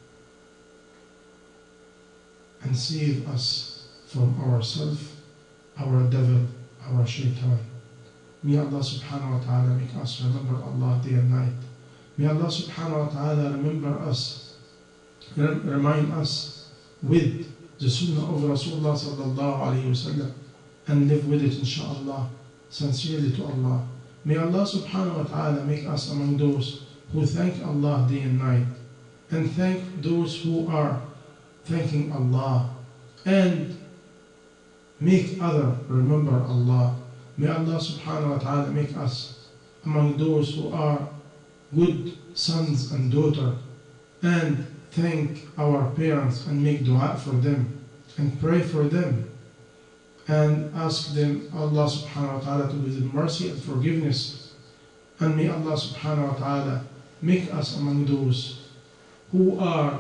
and save us from ourselves, our devil, our shaitan. May Allah subhanahu wa ta'ala make us remember Allah day and night. May Allah subhanahu wa ta'ala remember us, remind us with the sunnah of Rasulullah sallallahu alayhi wa sallam, and live with it inshaAllah, sincerely to Allah. May Allah subhanahu wa ta'ala make us among those who thank Allah day and night, and thank those who are thanking Allah, and make others remember Allah. May Allah subhanahu wa ta'ala make us among those who are good sons and daughters, and thank our parents and make dua for them and pray for them and ask them, Allah subhanahu wa ta'ala, to give them mercy and forgiveness. And may Allah subhanahu wa ta'ala make us among those who are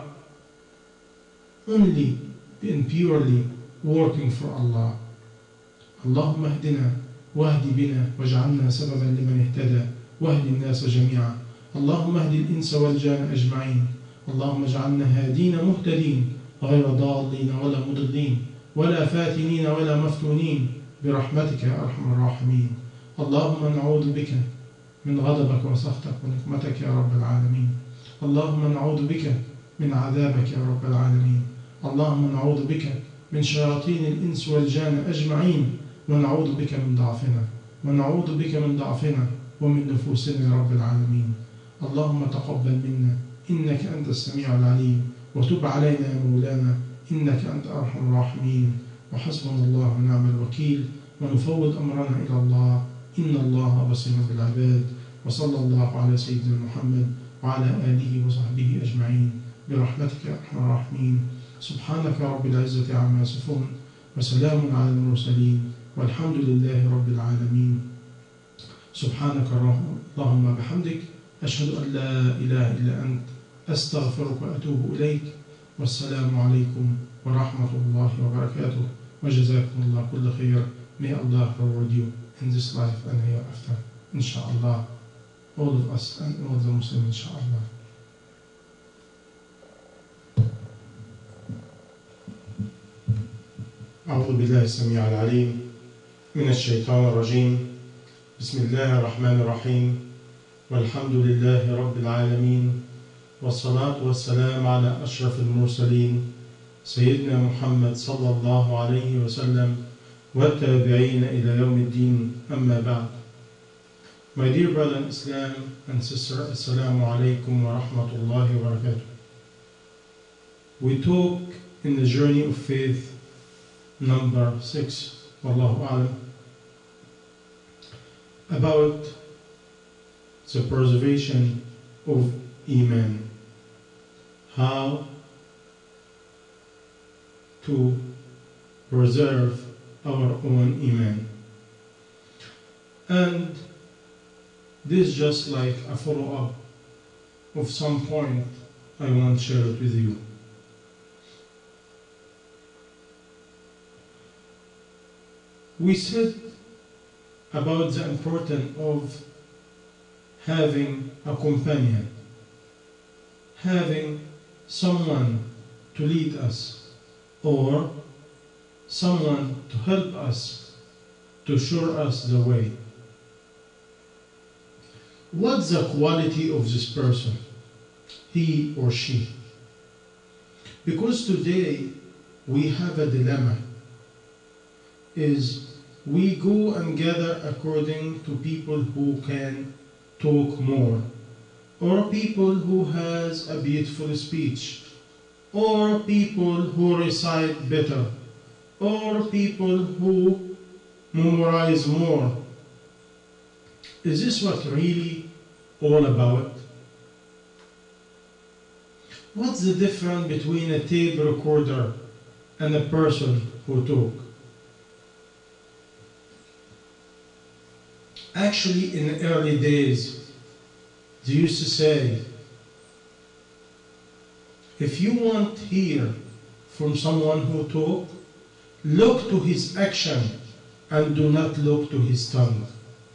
only and purely working for Allah. Allahumma اهدنا واهد بنا واجعلنا سببا لمن اهتدى واهد الناس جميعا. اللهم اهد الإنس والجان أجمعين. اللهم اجعلنا هادين مهتدين غير ضالين ولا مضلين ولا فاتنين ولا مفتونين برحمتك يا أرحم الراحمين. اللهم نعوذ بك من غضبك وسخطك ونقمتك يا رب العالمين. اللهم نعوذ بك من عذابك يا رب العالمين. اللهم نعوذ بك من شياطين الإنس والجان أجمعين، ونعوذ بك من ضعفنا ونعوذ بك من ضعفنا ومن نفوسنا يا رب العالمين. اللهم تقبل منا إنك أنت السميع العليم، وتب علينا يا مولانا إنك أنت أرحم الراحمين. وحسبنا الله ونعم الوكيل، ونفوض أمرنا إلى الله إن الله بصير بالعباد. وصلى الله على سيدنا محمد وعلى آله وصحبه أجمعين برحمتك يا أرحم الراحمين. سبحانك رب العزة عما يصفون، وسلام على المرسلين، والحمد لله رب العالمين. سبحانك اللهم بحمدك، أشهد أن لا إله إلا أنت، أستغفرك وأتوب إليك. والسلام عليكم ورحمة الله وبركاته، وجزاكم الله كل خير. May Allah reward you in this life and hereafter, inshallah, all of us and all the Muslims, inshallah. أعوذ بالله السميع العليم من الشيطان الرجيم. بسم الله الرحمن الرحيم. والحمد لله رب العالمين والصلاة والسلام على أشرف المرسلين سيدنا محمد صلى الله عليه وسلم والتابعين إلى يوم الدين أما بعد. My dear brother in Islam and sister, Assalamu alaikum wa rahmatullahi wa barakatuh. We talk in the journey of faith number six, Wallahu a'lam, about the preservation of Iman, how to preserve our own Iman. And this is just like a follow-up of some point I want to share it with you. We said about the importance of having a companion, having someone to lead us, or someone to help us, to show us the way. What's the quality of this person, he or she? Because today we have a dilemma, is we go and gather according to people who can talk more, or people who has a beautiful speech, or people who recite better, or people who memorize more. Is this what really all about? What's the difference between a tape recorder and a person who talk? Actually, in the early days, they used to say, if you want to hear from someone who talk, look to his action and do not look to his tongue.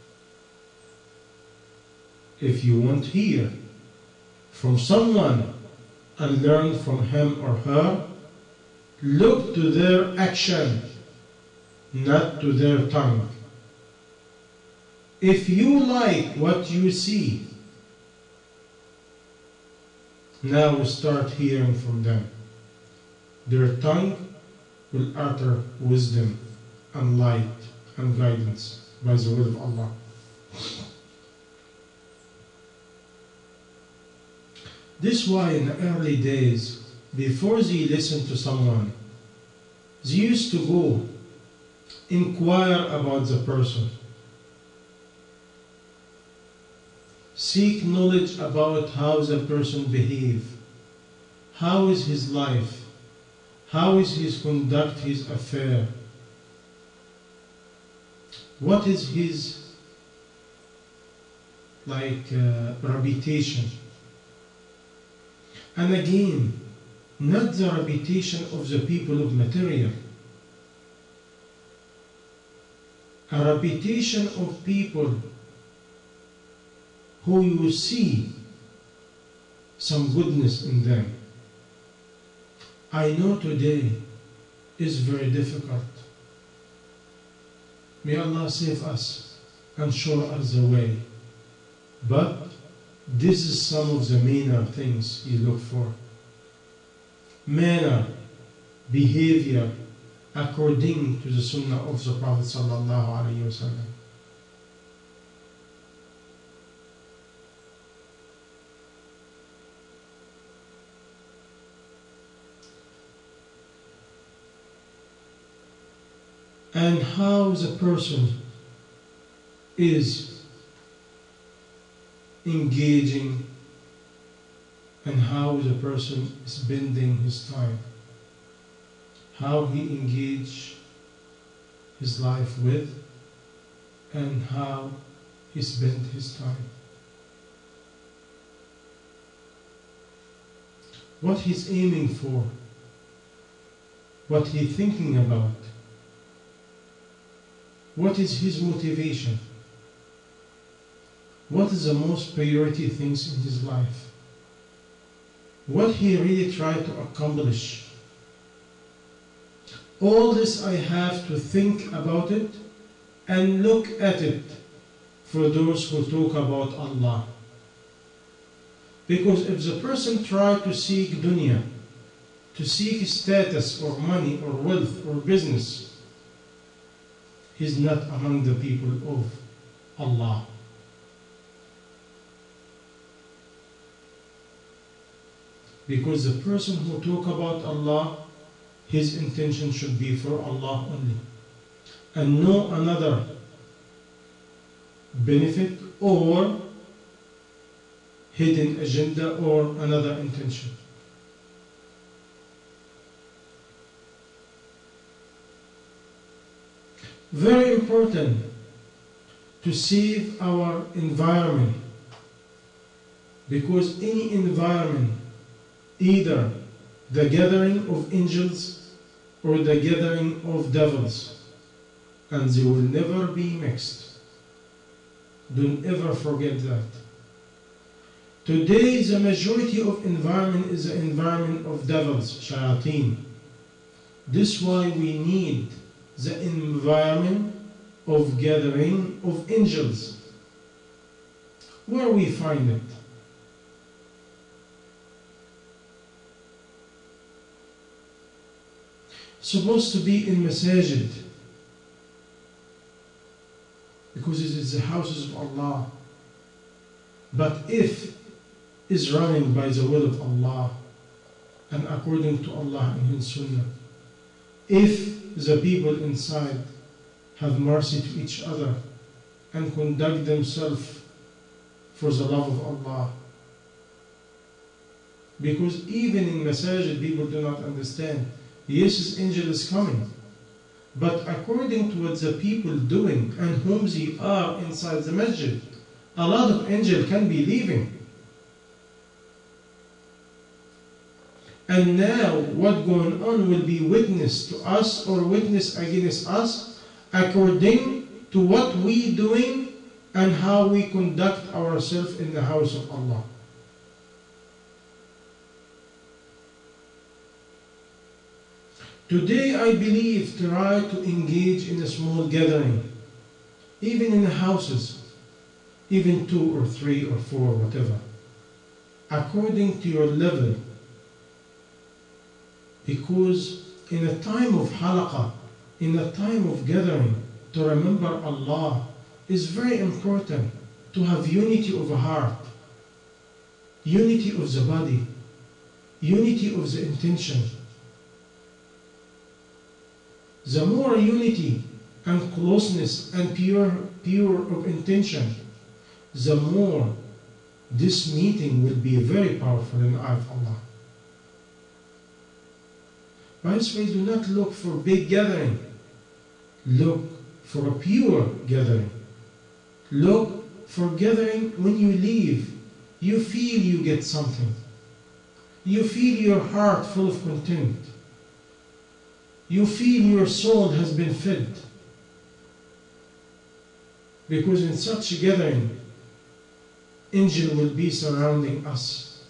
If you want to hear from someone and learn from him or her, look to their action, not to their tongue. If you like what you see, now start hearing from them. Their tongue will utter wisdom and light and guidance by the will of Allah. This is why in the early days, before they listened to someone, they used to go inquire about the person, seek knowledge about how the person behave, how is his life, how is his conduct his affair, what is his like uh, reputation. And again, not the reputation of the people of material, a reputation of people who you see some goodness in them. I know today is very difficult. May Allah save us and show us the way. But this is some of the manner things you look for. Manner, behavior, according to the Sunnah of the Prophet sallallahu alaihi wasallam. And how the person is engaging and how the person is spending his time, how he engage his life with, and how he spend his time, what he's aiming for, what he's thinking about, what is his motivation, what is the most priority things in his life, what he really tried to accomplish. All this I have to think about it and look at it for those who talk about Allah Because if the person tries to seek dunya, to seek status or money or wealth or business, he's not among the people of Allah. Because the person who talk about Allah, his intention should be for Allah only, and no another benefit or hidden agenda or another intention. Very important to save our environment, because any environment, either the gathering of angels or the gathering of devils, and they will never be mixed. Don't ever forget that. Today the majority of environment is the environment of devils, shayateen. This is why we need the environment of gathering of angels. Where we find it? Supposed to be in masajid, because it is the houses of Allah. But if is running by the will of Allah and according to Allah and His Sunnah, if the people inside have mercy to each other and conduct themselves for the love of Allah, because even in masajid people do not understand. Yes, his angel is coming, but according to what the people doing and whom they are inside the masjid, a lot of angel can be leaving. And now what going on will be witness to us or witness against us according to what we doing and how we conduct ourselves in the house of Allah. Today I believe try to engage in a small gathering, even in the houses, even two or three or four, whatever, according to your level. Because in a time of halaqah, in a time of gathering, to remember Allah is very important, to have unity of the heart, unity of the body, unity of the intention. The more unity and closeness and pure, pure of intention, the more this meeting will be very powerful in the eye of Allah. By this way, do not look for big gathering. Look for a pure gathering. Look for gathering when you leave, you feel you get something. You feel your heart full of content. You feel your soul has been fed. Because in such a gathering, angel will be surrounding us.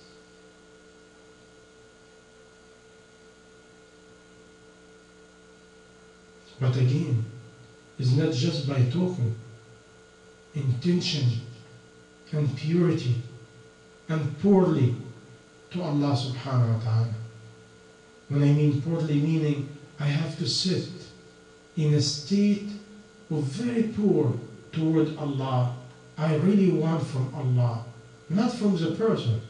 But again, it's not just by talking. Intention and purity and poorly to Allah subhanahu wa ta'ala. When I mean poorly, meaning I have to sit in a state of very poor toward Allah. I really want from Allah, not from the person.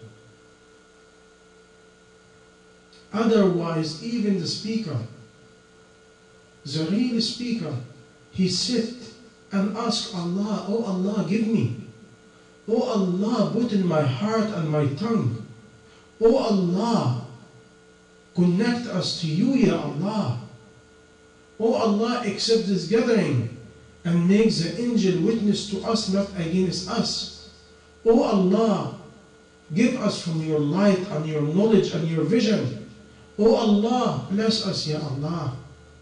Otherwise, even the speaker, the real speaker, he sit and ask Allah, oh Allah, give me. Oh Allah, put in my heart and my tongue. Oh Allah, connect us to you, Ya Allah. Oh Allah, accept this gathering and make the angel witness to us, not against us. Oh Allah, give us from your light and your knowledge and your vision. Oh Allah, bless us, Ya Allah.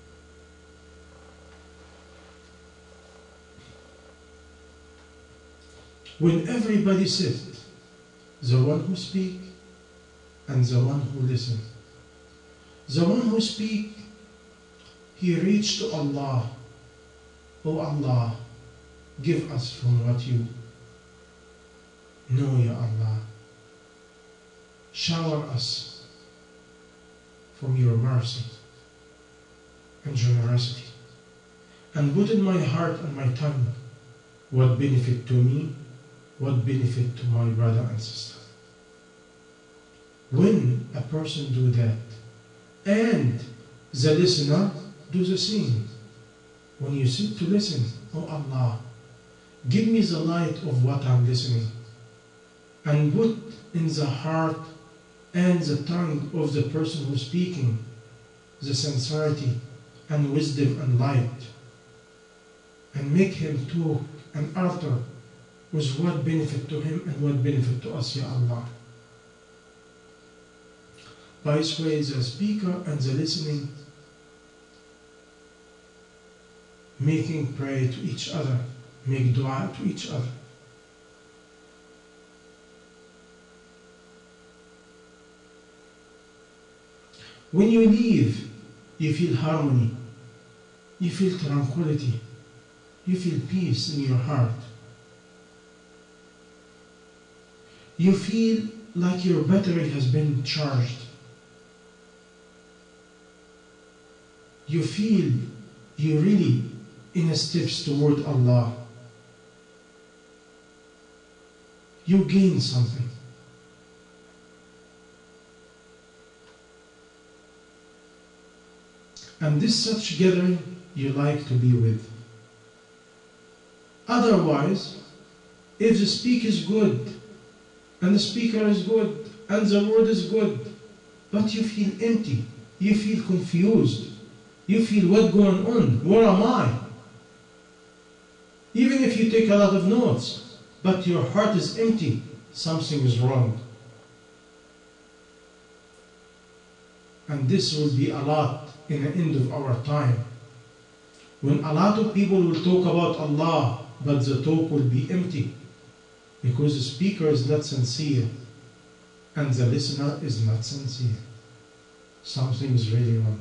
When everybody sits, the one who speaks and the one who listens. The one who speaks, he reached to Allah. Oh Allah, give us from what you know, Ya Allah. shower us from your mercy and generosity, and put in my heart and my tongue what benefit to me, what benefit to my brother and sister. When a person do that, and the listener do the same, when you sit to listen, oh Allah, give me the light of what I'm listening, and put in the heart and the tongue of the person who's speaking the sincerity and wisdom and light, and make him talk and utter with what benefit to him and what benefit to us, Ya Allah. By this way, the speaker and the listening making prayer to each other, make dua to each other. When you leave, you feel harmony, you feel tranquility, you feel peace in your heart. You feel like your battery has been charged. You feel you really in a steps toward Allah. You gain something. And this such gathering you like to be with. Otherwise, if the speaker is good, and the speaker is good, and the word is good, but you feel empty, you feel confused, you feel what's going on, where am I? Even if you take a lot of notes, but your heart is empty, something is wrong. And this will be a lot in the end of our time. When a lot of people will talk about Allah, but the talk will be empty, because the speaker is not sincere, and the listener is not sincere. Something is really wrong.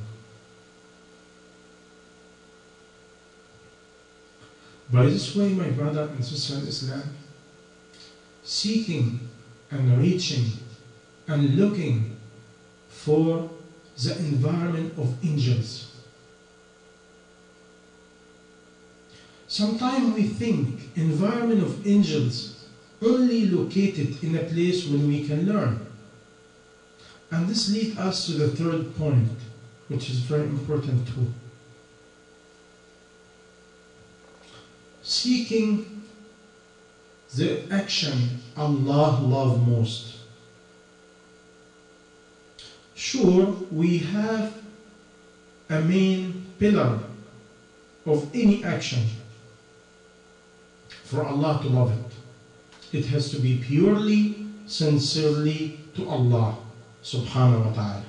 By this way, my brother and sister in Islam, seeking and reaching and looking for the environment of angels. Sometimes we think environment of angels only located in a place when we can learn. And this leads us to the third point, which is very important too. Seeking the action Allah loves most. Sure, we have a main pillar of any action for Allah to love it. It has to be purely, sincerely to Allah subhanahu wa ta'ala.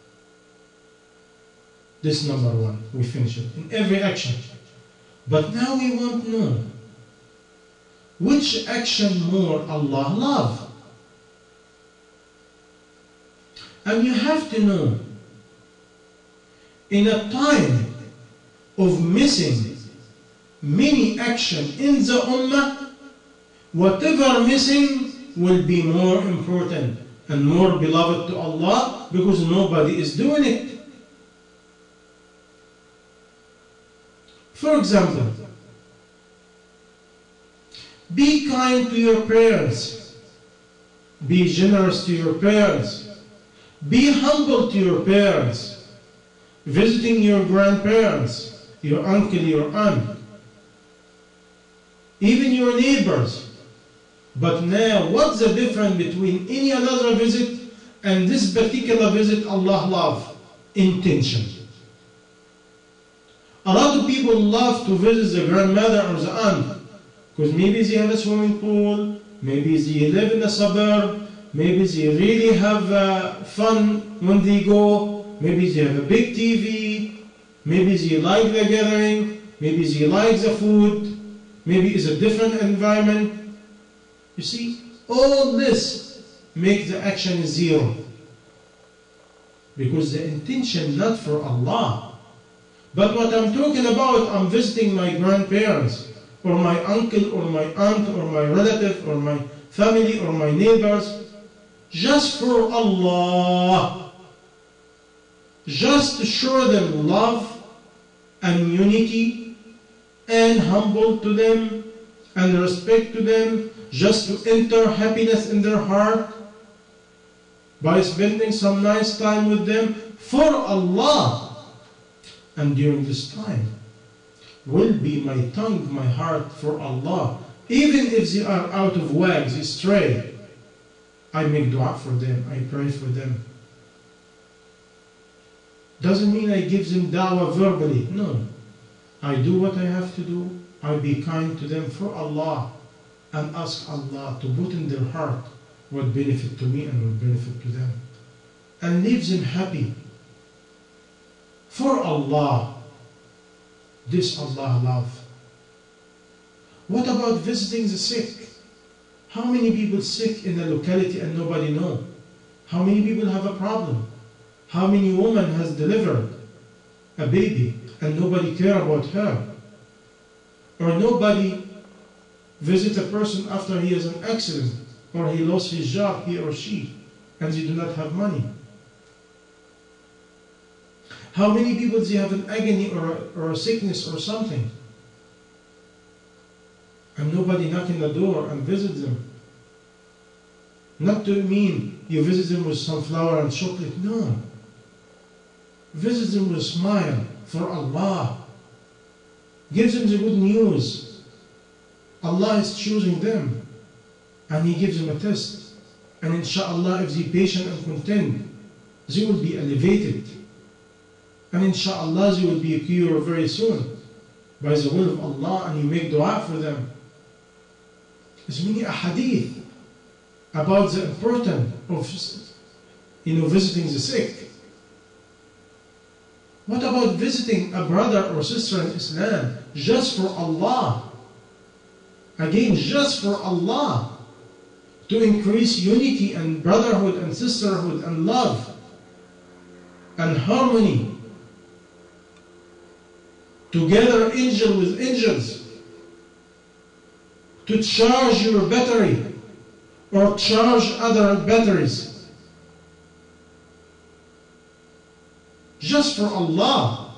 This number one, we finish it in every action. But now we want to know which action more Allah loves. And you have to know, in a time of missing many action in the Ummah, whatever missing will be more important and more beloved to Allah, because nobody is doing it. For example, be kind to your parents, be generous to your parents, be humble to your parents, visiting your grandparents, your uncle, your aunt, even your neighbors. But now, what's the difference between any other visit and this particular visit Allah loves? Intention. A lot of people love to visit the grandmother or the aunt because maybe they have a swimming pool, maybe they live in a suburb, maybe they really have uh, fun when they go, maybe they have a big T V, maybe they like the gathering, maybe they like the food, maybe it's a different environment. You see, all this makes the action zero. Because the intention not for Allah. But what I'm talking about, I'm visiting my grandparents, or my uncle, or my aunt, or my relative, or my family, or my neighbors. just for Allah, just to show them love and unity and humble to them and respect to them, just to enter happiness in their heart by spending some nice time with them for Allah. And during this time will be my tongue, my heart for Allah. Even if they are out of whack, they stray, I make dua for them, I pray for them. Doesn't mean I give them da'wah verbally. No. I do what I have to do. I be kind to them for Allah and ask Allah to put in their heart what benefit to me and what benefit to them. And leave them happy. For Allah. This Allah love. What about visiting the sick? How many people sick in a locality and nobody know? How many people have a problem? How many women has delivered a baby and nobody care about her? Or nobody visit a person after he has an accident or he lost his job, he or she, and they do not have money? How many people they have an agony or a, or a sickness or something, and nobody knocking the door and visit them? Not to mean you visit them with some flour and chocolate, no. Visit them with a smile for Allah. Give them the good news. Allah is choosing them and He gives them a test. And inshallah, if they are patient and content, they will be elevated. And inshallah, they will be cured very soon by the will of Allah, and you make dua for them. There's many ahadith about the importance of, you know, visiting the sick. What about visiting a brother or sister in Islam just for Allah? Again, just for Allah, to increase unity and brotherhood and sisterhood and love and harmony. Together, angel with angels, to charge your battery or charge other batteries. Just for Allah.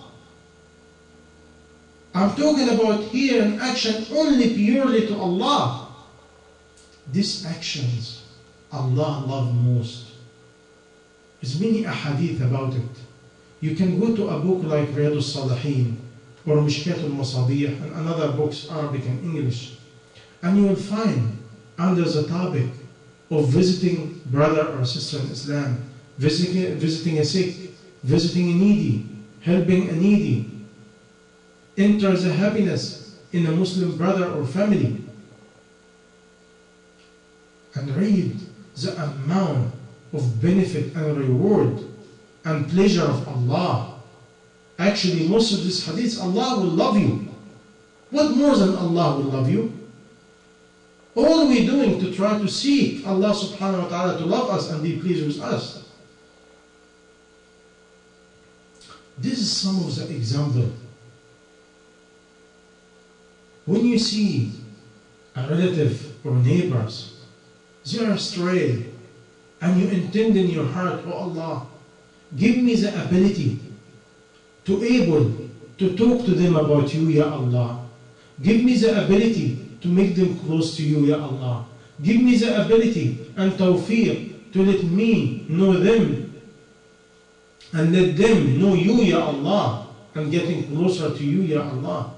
I'm talking about here an action only purely to Allah. These actions Allah loves most. There's many ahadith about it. You can go to a book like Riyadh al-Salihin or Mishkat al-Masabih and another books, Arabic and English, and you will find under the topic of visiting brother or sister in Islam, visiting, visiting a sick, visiting a needy, helping a needy, enter the happiness in a Muslim brother or family, and read the amount of benefit and reward and pleasure of Allah. Actually, most of these hadiths, Allah will love you. What more than Allah will love you? All we're doing to try to seek Allah subhanahu wa ta'ala to love us and be pleased with us. This is some of the example. When you see a relative or neighbors, they are astray, and you intend in your heart, oh Allah, give me the ability to able to talk to them about you, Ya Allah. Give me the ability to make them close to you, Ya Allah. Give me the ability and tawfiq to let me know them and let them know you, Ya Allah, and getting closer to you, Ya Allah.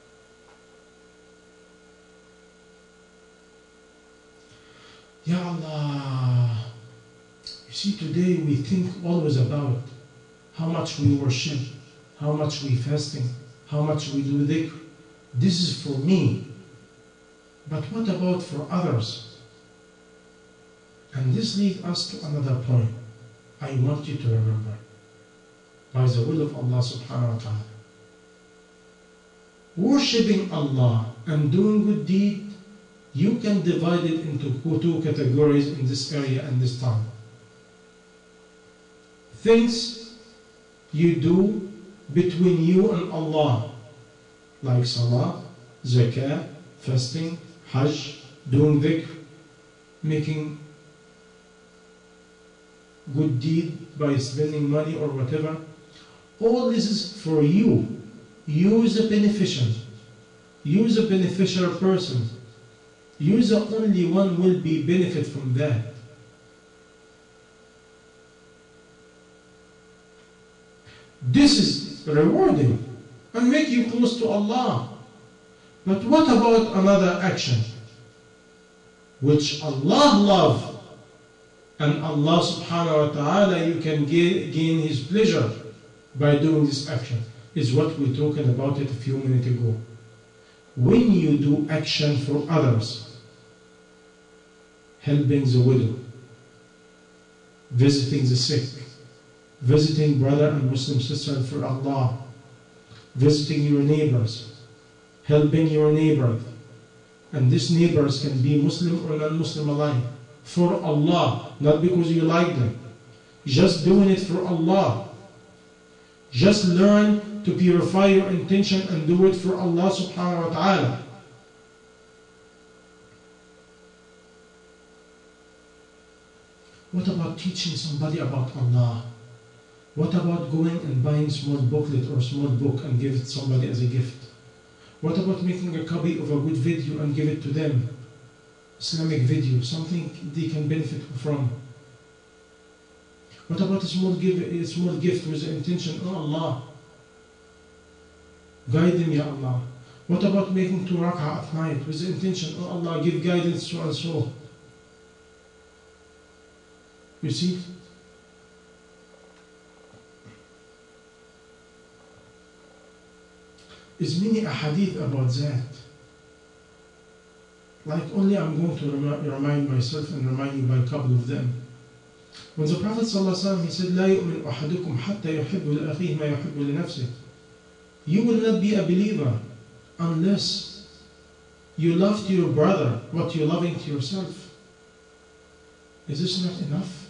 Ya Allah. You see, today we think always about how much we worship, how much we fasting, how much we do dhikr. This is for me. But what about for others? And this leads us to another point I want you to remember. By the will of Allah subhanahu wa ta'ala, worshipping Allah and doing good deed, you can divide it into two categories in this area and this time. Things you do between you and Allah, like salah, zakah, fasting, hajj, doing dhikr, making good deed by spending money or whatever. All this is for you. You is a beneficiary. You is a beneficial person. You is the only one will be benefit from that. This is rewarding and make you close to Allah. But what about another action which Allah loves, and Allah subhanahu wa ta'ala you can gain, gain His pleasure by doing this action? Is what we talking about it a few minutes ago. When you do action for others, helping the widow, visiting the sick, visiting brother and Muslim sister for Allah, visiting your neighbors, helping your neighbor, and these neighbors can be Muslim or non-Muslim alike, for Allah, not because you like them, just doing it for Allah. Just learn to purify your intention and do it for Allah subhanahu wa ta'ala. What about teaching somebody about Allah? What about going and buying a small booklet or a small book and give it to somebody as a gift? What about making a copy of a good video and give it to them? Islamic video, something they can benefit from. What about a small, give, a small gift with the intention, oh Allah, guide them, Ya Allah. What about making two rak'ah at night with the intention, oh Allah, give guidance so and so. You see? There's many ahadith about that. Like only I'm going to remi remind myself and remind you by a couple of them. When the Prophet ﷺ, he said, لا يؤمن أحدكم حتى يحب لأخيه ما يحب لنفسه. You will not be a believer unless you love to your brother what you're loving to yourself. Is this not enough?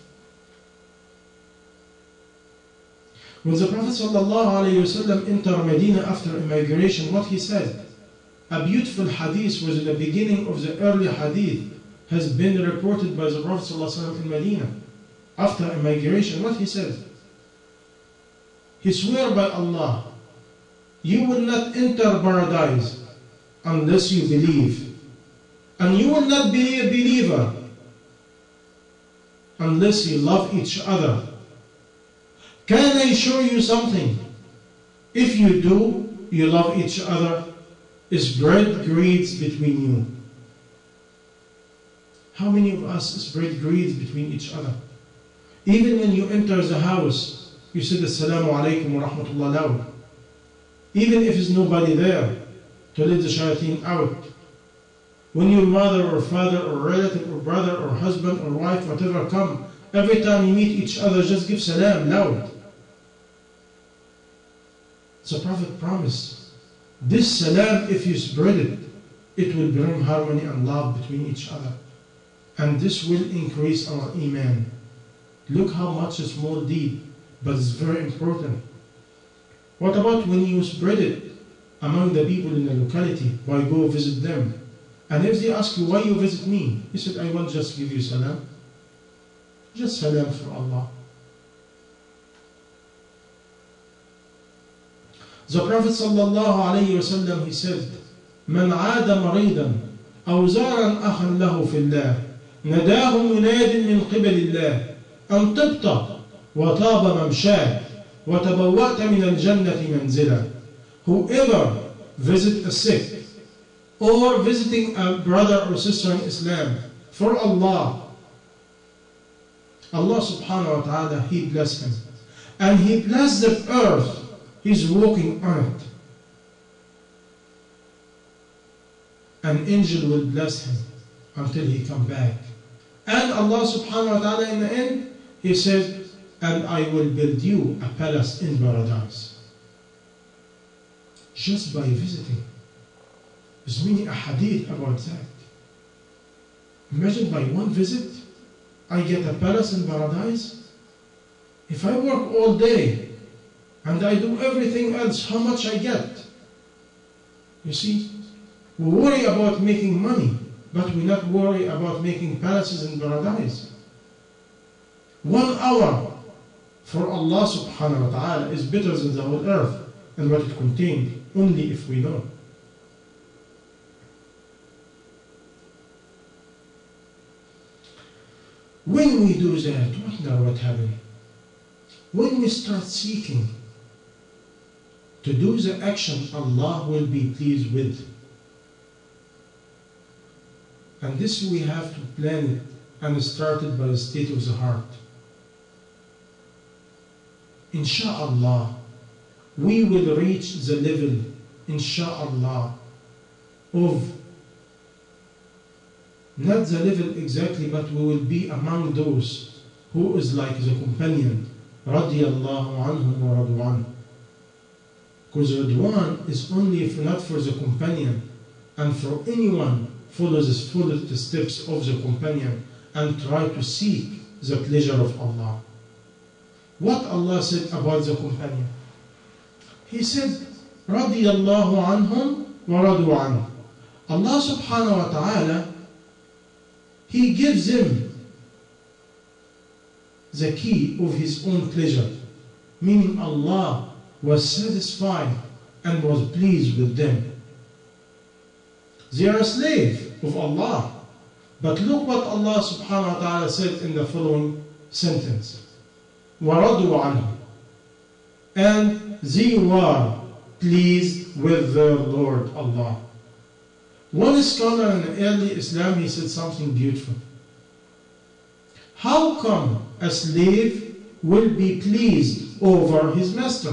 When the Prophet ﷺ entered Medina after immigration, what he said? A beautiful hadith was in the beginning of the early hadith has been reported by the Prophet ﷺ in Medina. After immigration, what he said? He swore by Allah, you will not enter paradise unless you believe. And you will not be a believer unless you love each other. Can I show you something? If you do, you love each other, spread greeds between you. How many of us spread greeds between each other? Even when you enter the house, you said Assalamu alaikum wa rahmatullah loud. Even if there's nobody there to let the shayateen out. When your mother or father or relative or brother or husband or wife, whatever come, every time you meet each other, just give salam loud. The Prophet promised, this salam, if you spread it, it will bring harmony and love between each other. And this will increase our iman. Look how much a small deed, but it's very important. What about when you spread it among the people in the locality, why go visit them? And if they ask you, why you visit me? You said, I want just give you salam. Just salam for Allah. The Prophet sallallahu alayhi wa sallam, he said, من عاد مريضا أو زارا أخا له في الله نداه مناد من قبل الله أن طبت وطاب ممشاه وتبوأت من الجنة منزلا. Whoever visit a sick or visiting a brother or sister in Islam for Allah, Allah subhanahu wa ta'ala, He bless him. And He bless the earth he's walking on it. An angel will bless him until he come back. And Allah subhanahu wa ta'ala in the end, He said, and I will build you a palace in paradise. Just by visiting. There's many ahadith about that. Imagine by one visit, I get a palace in paradise. If I work all day and I do everything else, how much I get? You see, we worry about making money, but we not worry about making palaces in paradise. One hour for Allah subhanahu wa ta'ala is better than the whole earth and what it contained, only if we know. When we do that, wonder what happens. When we start seeking to do the action Allah will be pleased with. And this we have to plan it and start it by the state of the heart. Insha'Allah, we will reach the level, insha'Allah, of not the level exactly, but we will be among those who is like the companion, radiyallahu anhum wa radu anhu. Because Ridwan is only if not for the companion, and for anyone follows follows the steps of the companion and try to seek the pleasure of Allah. What Allah said about the companion? He said, radiyallahu anhum wa radu anhu. Allah subhanahu wa ta'ala, He gives them the key of His own pleasure, meaning Allah was satisfied and was pleased with them. They are a slave of Allah. But look what Allah subhanahu wa ta'ala said in the following sentence. وَرَضُوا عَنْهُ. And they were pleased with their Lord Allah. One scholar in the early Islam, he said something beautiful. How come a slave will be pleased over his master?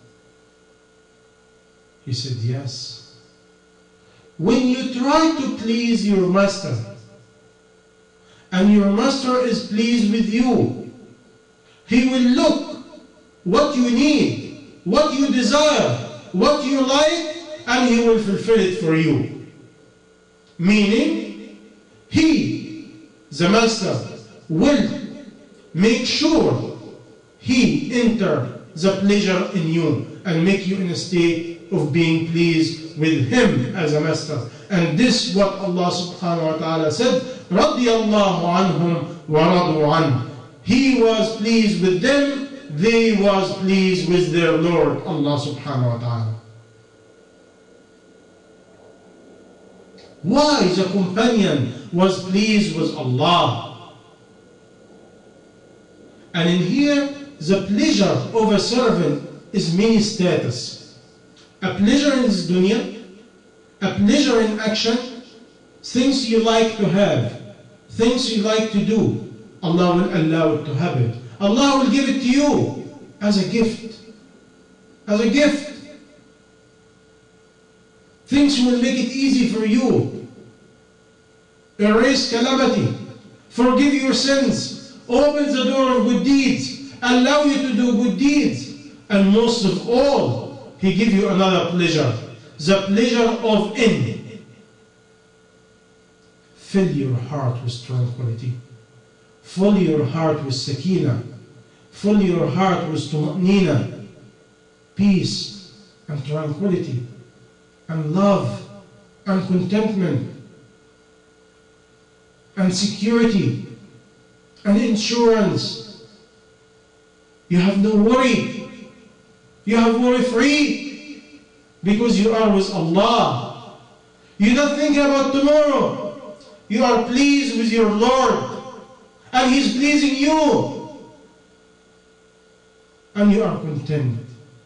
He said, yes. When you try to please your master, and your master is pleased with you, he will look what you need, what you desire, what you like, and he will fulfill it for you. Meaning, he, the master, will make sure he enter the pleasure in you and make you in a state of being pleased with him as a master. And this what Allah subhanahu wa ta'ala said, radiyallahu anhum wa radu anhu. He was pleased with them, they was pleased with their Lord, Allah subhanahu wa ta'ala. Why the companion was pleased with Allah? And in here, the pleasure of a servant is many status. A pleasure in this dunya, a pleasure in action, things you like to have, things you like to do, Allah will allow it to happen. Allah will give it to you as a gift. As a gift. Things will make it easy for you. Erase calamity. Forgive your sins. Open the door of good deeds. Allow you to do good deeds. And most of all, He give you another pleasure. The pleasure of in. Fill your heart with tranquility. Fill your heart with sakina. Fill your heart with tuma'nina. Peace and tranquility. And love and contentment. And security. And insurance. You have no worry. You have worry free because you are with Allah. You don't think about tomorrow. You are pleased with your Lord and He's pleasing you. And you are content.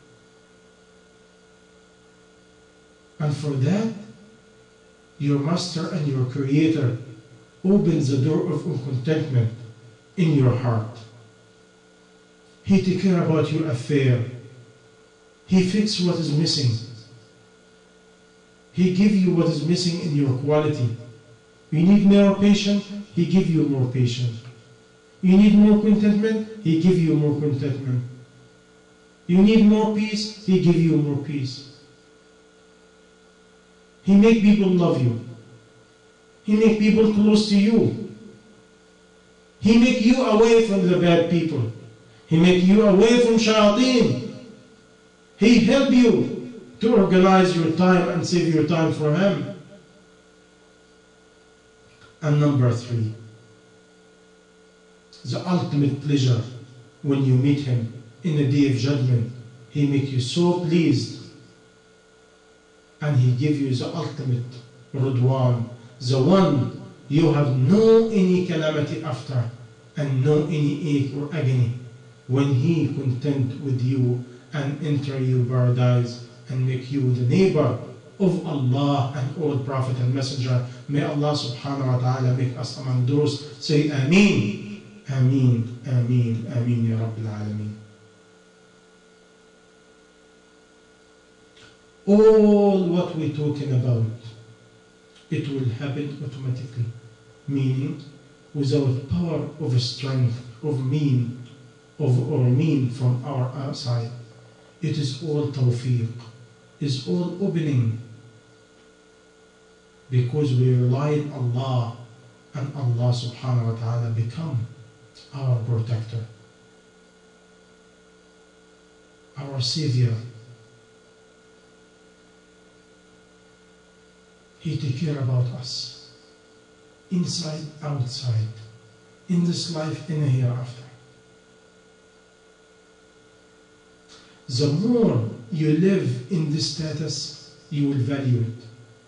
And for that, your Master and your Creator opens the door of contentment in your heart. He takes care about your affair. He fixes what is missing. He gives you what is missing in your quality. You need more patience, He gives you more patience. You need more contentment, He gives you more contentment. You need more peace, He gives you more peace. He makes people love you. He makes people close to you. He makes you away from the bad people. He makes you away from shayateen. He helps you to organize your time and save your time for Him. And number three, the ultimate pleasure when you meet him in the day of judgment. He make you so pleased, and he give you the ultimate Ridwan, the one you have no any calamity after and no any ache or agony, when he content with you and enter your paradise and make you the neighbor of Allah and all Prophet and Messenger. May Allah subhanahu wa ta'ala make us among those. Say Ameen, Ameen, Ameen, Ameen, Ya Rabbil Alameen. All what we're talking about, it will happen automatically, meaning without power of strength, of mean, of or mean from our side. It is all tawfiq, is all opening, because we rely on Allah, and Allah subhanahu wa ta'ala become our protector, our savior. He take care about us, inside, outside, in this life and hereafter. The more you live in this status, you will value it.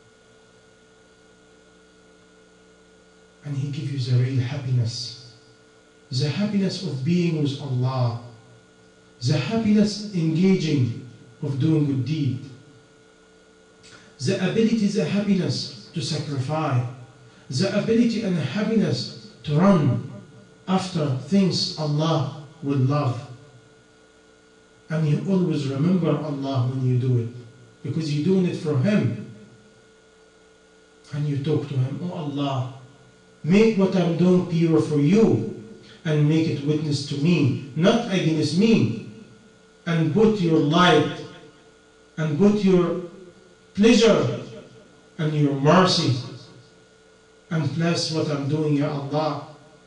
And he gives you the real happiness. The happiness of being with Allah. The happiness engaging of doing good deed. The ability, the happiness to sacrifice. The ability and the happiness to run after things Allah will love. And you always remember Allah when you do it, because you're doing it for Him. And you talk to Him, oh Allah, make what I'm doing pure for you, and make it witness to me, not against me. And put your light, and put your pleasure, and your mercy, and bless what I'm doing, Ya Allah.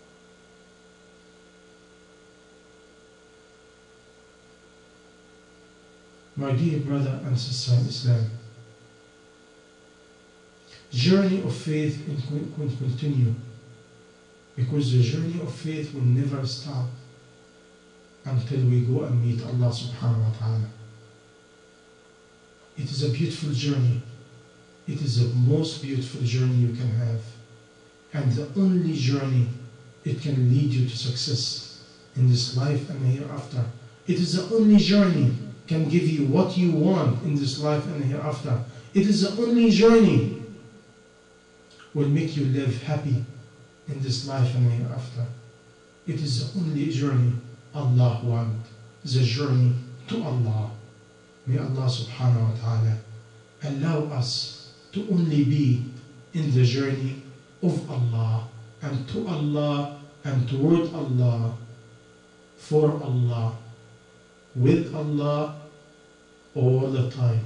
My dear brother and sister in Islam, journey of faith will continue, because the journey of faith will never stop until we go and meet Allah subhanahu wa ta'ala. It is a beautiful journey. It is the most beautiful journey you can have, and the only journey it can lead you to success in this life and hereafter. It is the only journey can give you what you want in this life and hereafter. It is the only journey will make you live happy in this life and hereafter. It is the only journey Allah wants, the journey to Allah. May Allah subhanahu wa ta'ala allow us to only be in the journey of Allah, and to Allah, and toward Allah, for Allah, with Allah all the time.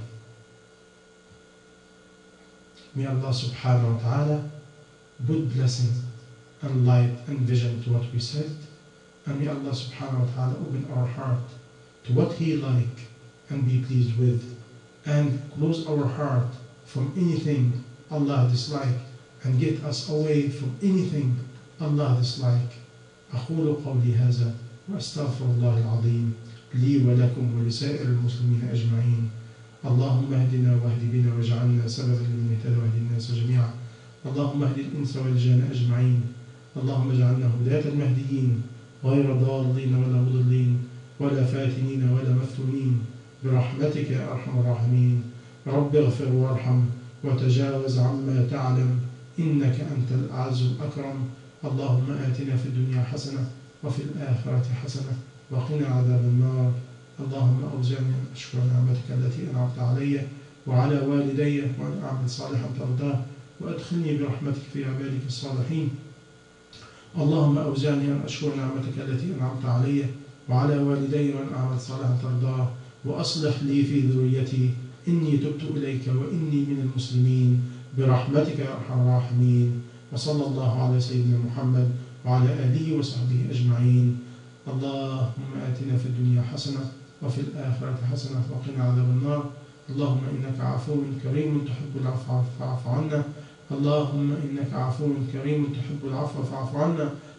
May Allah subhanahu wa ta'ala put blessing and light and vision to what we said, and may Allah subhanahu wa ta'ala open our heart to what He like and be pleased with, and close our heart from anything Allah dislike, and get us away from anything Allah dislike. أقول قولي هذا وأستغفر الله العظيم لي ولكم ولسائر المسلمين أجمعين. اللهم اهدنا واهد بنا واجعلنا سببا لمن اهتدى واهد الناس جميعا. اللهم اهد الإنس والجان أجمعين. اللهم اجعلنا هداة المهديين غير ضالين ولا مضلين ولا فاتنين ولا مفتونين، برحمتك يا أرحم الراحمين. رب اغفر وارحم وتجاوز عما تعلم، إنك أنت الأعز الأكرم. اللهم آتنا في الدنيا حسنة وفي الآخرة حسنة وقنا عذاب النار. اللهم أوزعني أن أشكر نعمتك التي أنعمت علي وعلى والدي، وأن أعمل صالحا ترضاه، وأدخلني برحمتك في عبادك الصالحين. اللهم أوزعني أن أشكر نعمتك التي أنعمت علي وعلى والدي، وأن أعمل صالحا ترضاه، وأصلح لي في ذريتي، إني تبت إليك وإني من المسلمين، برحمتك يا أرحم الراحمين. وصلى الله على سيدنا محمد وعلى آله وصحبه أجمعين. اللهم آتنا في الدنيا حسنة وفي الآخرة حسنة وقنا عذاب النار. اللهم إنك عفو كريم تحب العفو فاعف عنا. اللهم إنك عفو كريم تحب العفو فاعف عنا.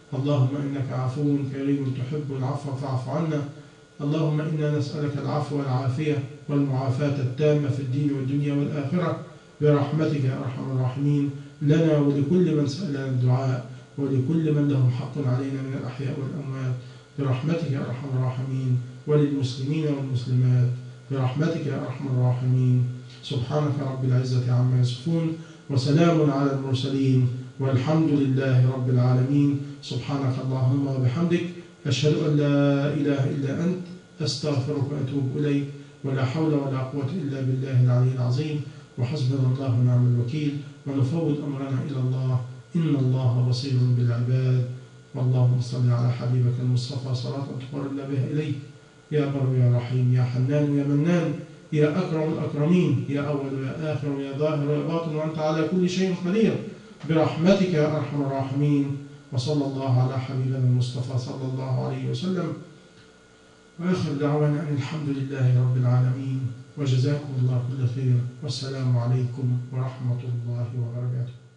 اللهم إنك عفو كريم تحب العفو فاعف عنا. اللهم إنا نسألك العفو والعافية والمعافاة التامة في الدين والدنيا والآخرة برحمتك يا أرحم الراحمين، لنا ولكل من سألنا الدعاء ولكل من له حق علينا من الأحياء والأموات برحمتك يا أرحم الراحمين، وللمسلمين والمسلمات برحمتك يا أرحم الراحمين. سبحانك رب العزة عما يصفون وسلام على المرسلين والحمد لله رب العالمين. سبحانك اللهم وبحمدك أشهد أن لا إله إلا أنت أستغفرك وأتوب إليك، ولا حول ولا قوة إلا بالله العلي العظيم، وحسبنا الله ونعم الوكيل، ونفوض أمرنا إلى الله إن الله بصير بالعباد. واللهم صل على حبيبك المصطفى صلاة تقربنا بها إليك يا بر يا رحيم يا حنان يا منان يا أكرم الأكرمين يا أول يا آخر يا ظاهر يا باطن، وأنت على كل شيء قدير برحمتك يا أرحم الراحمين. وصلى الله على حبيبنا المصطفى صلى الله عليه وسلم، وآخر دعوانا أن الحمد لله رب العالمين، وجزاكم الله كل خير، والسلام عليكم ورحمة الله وبركاته.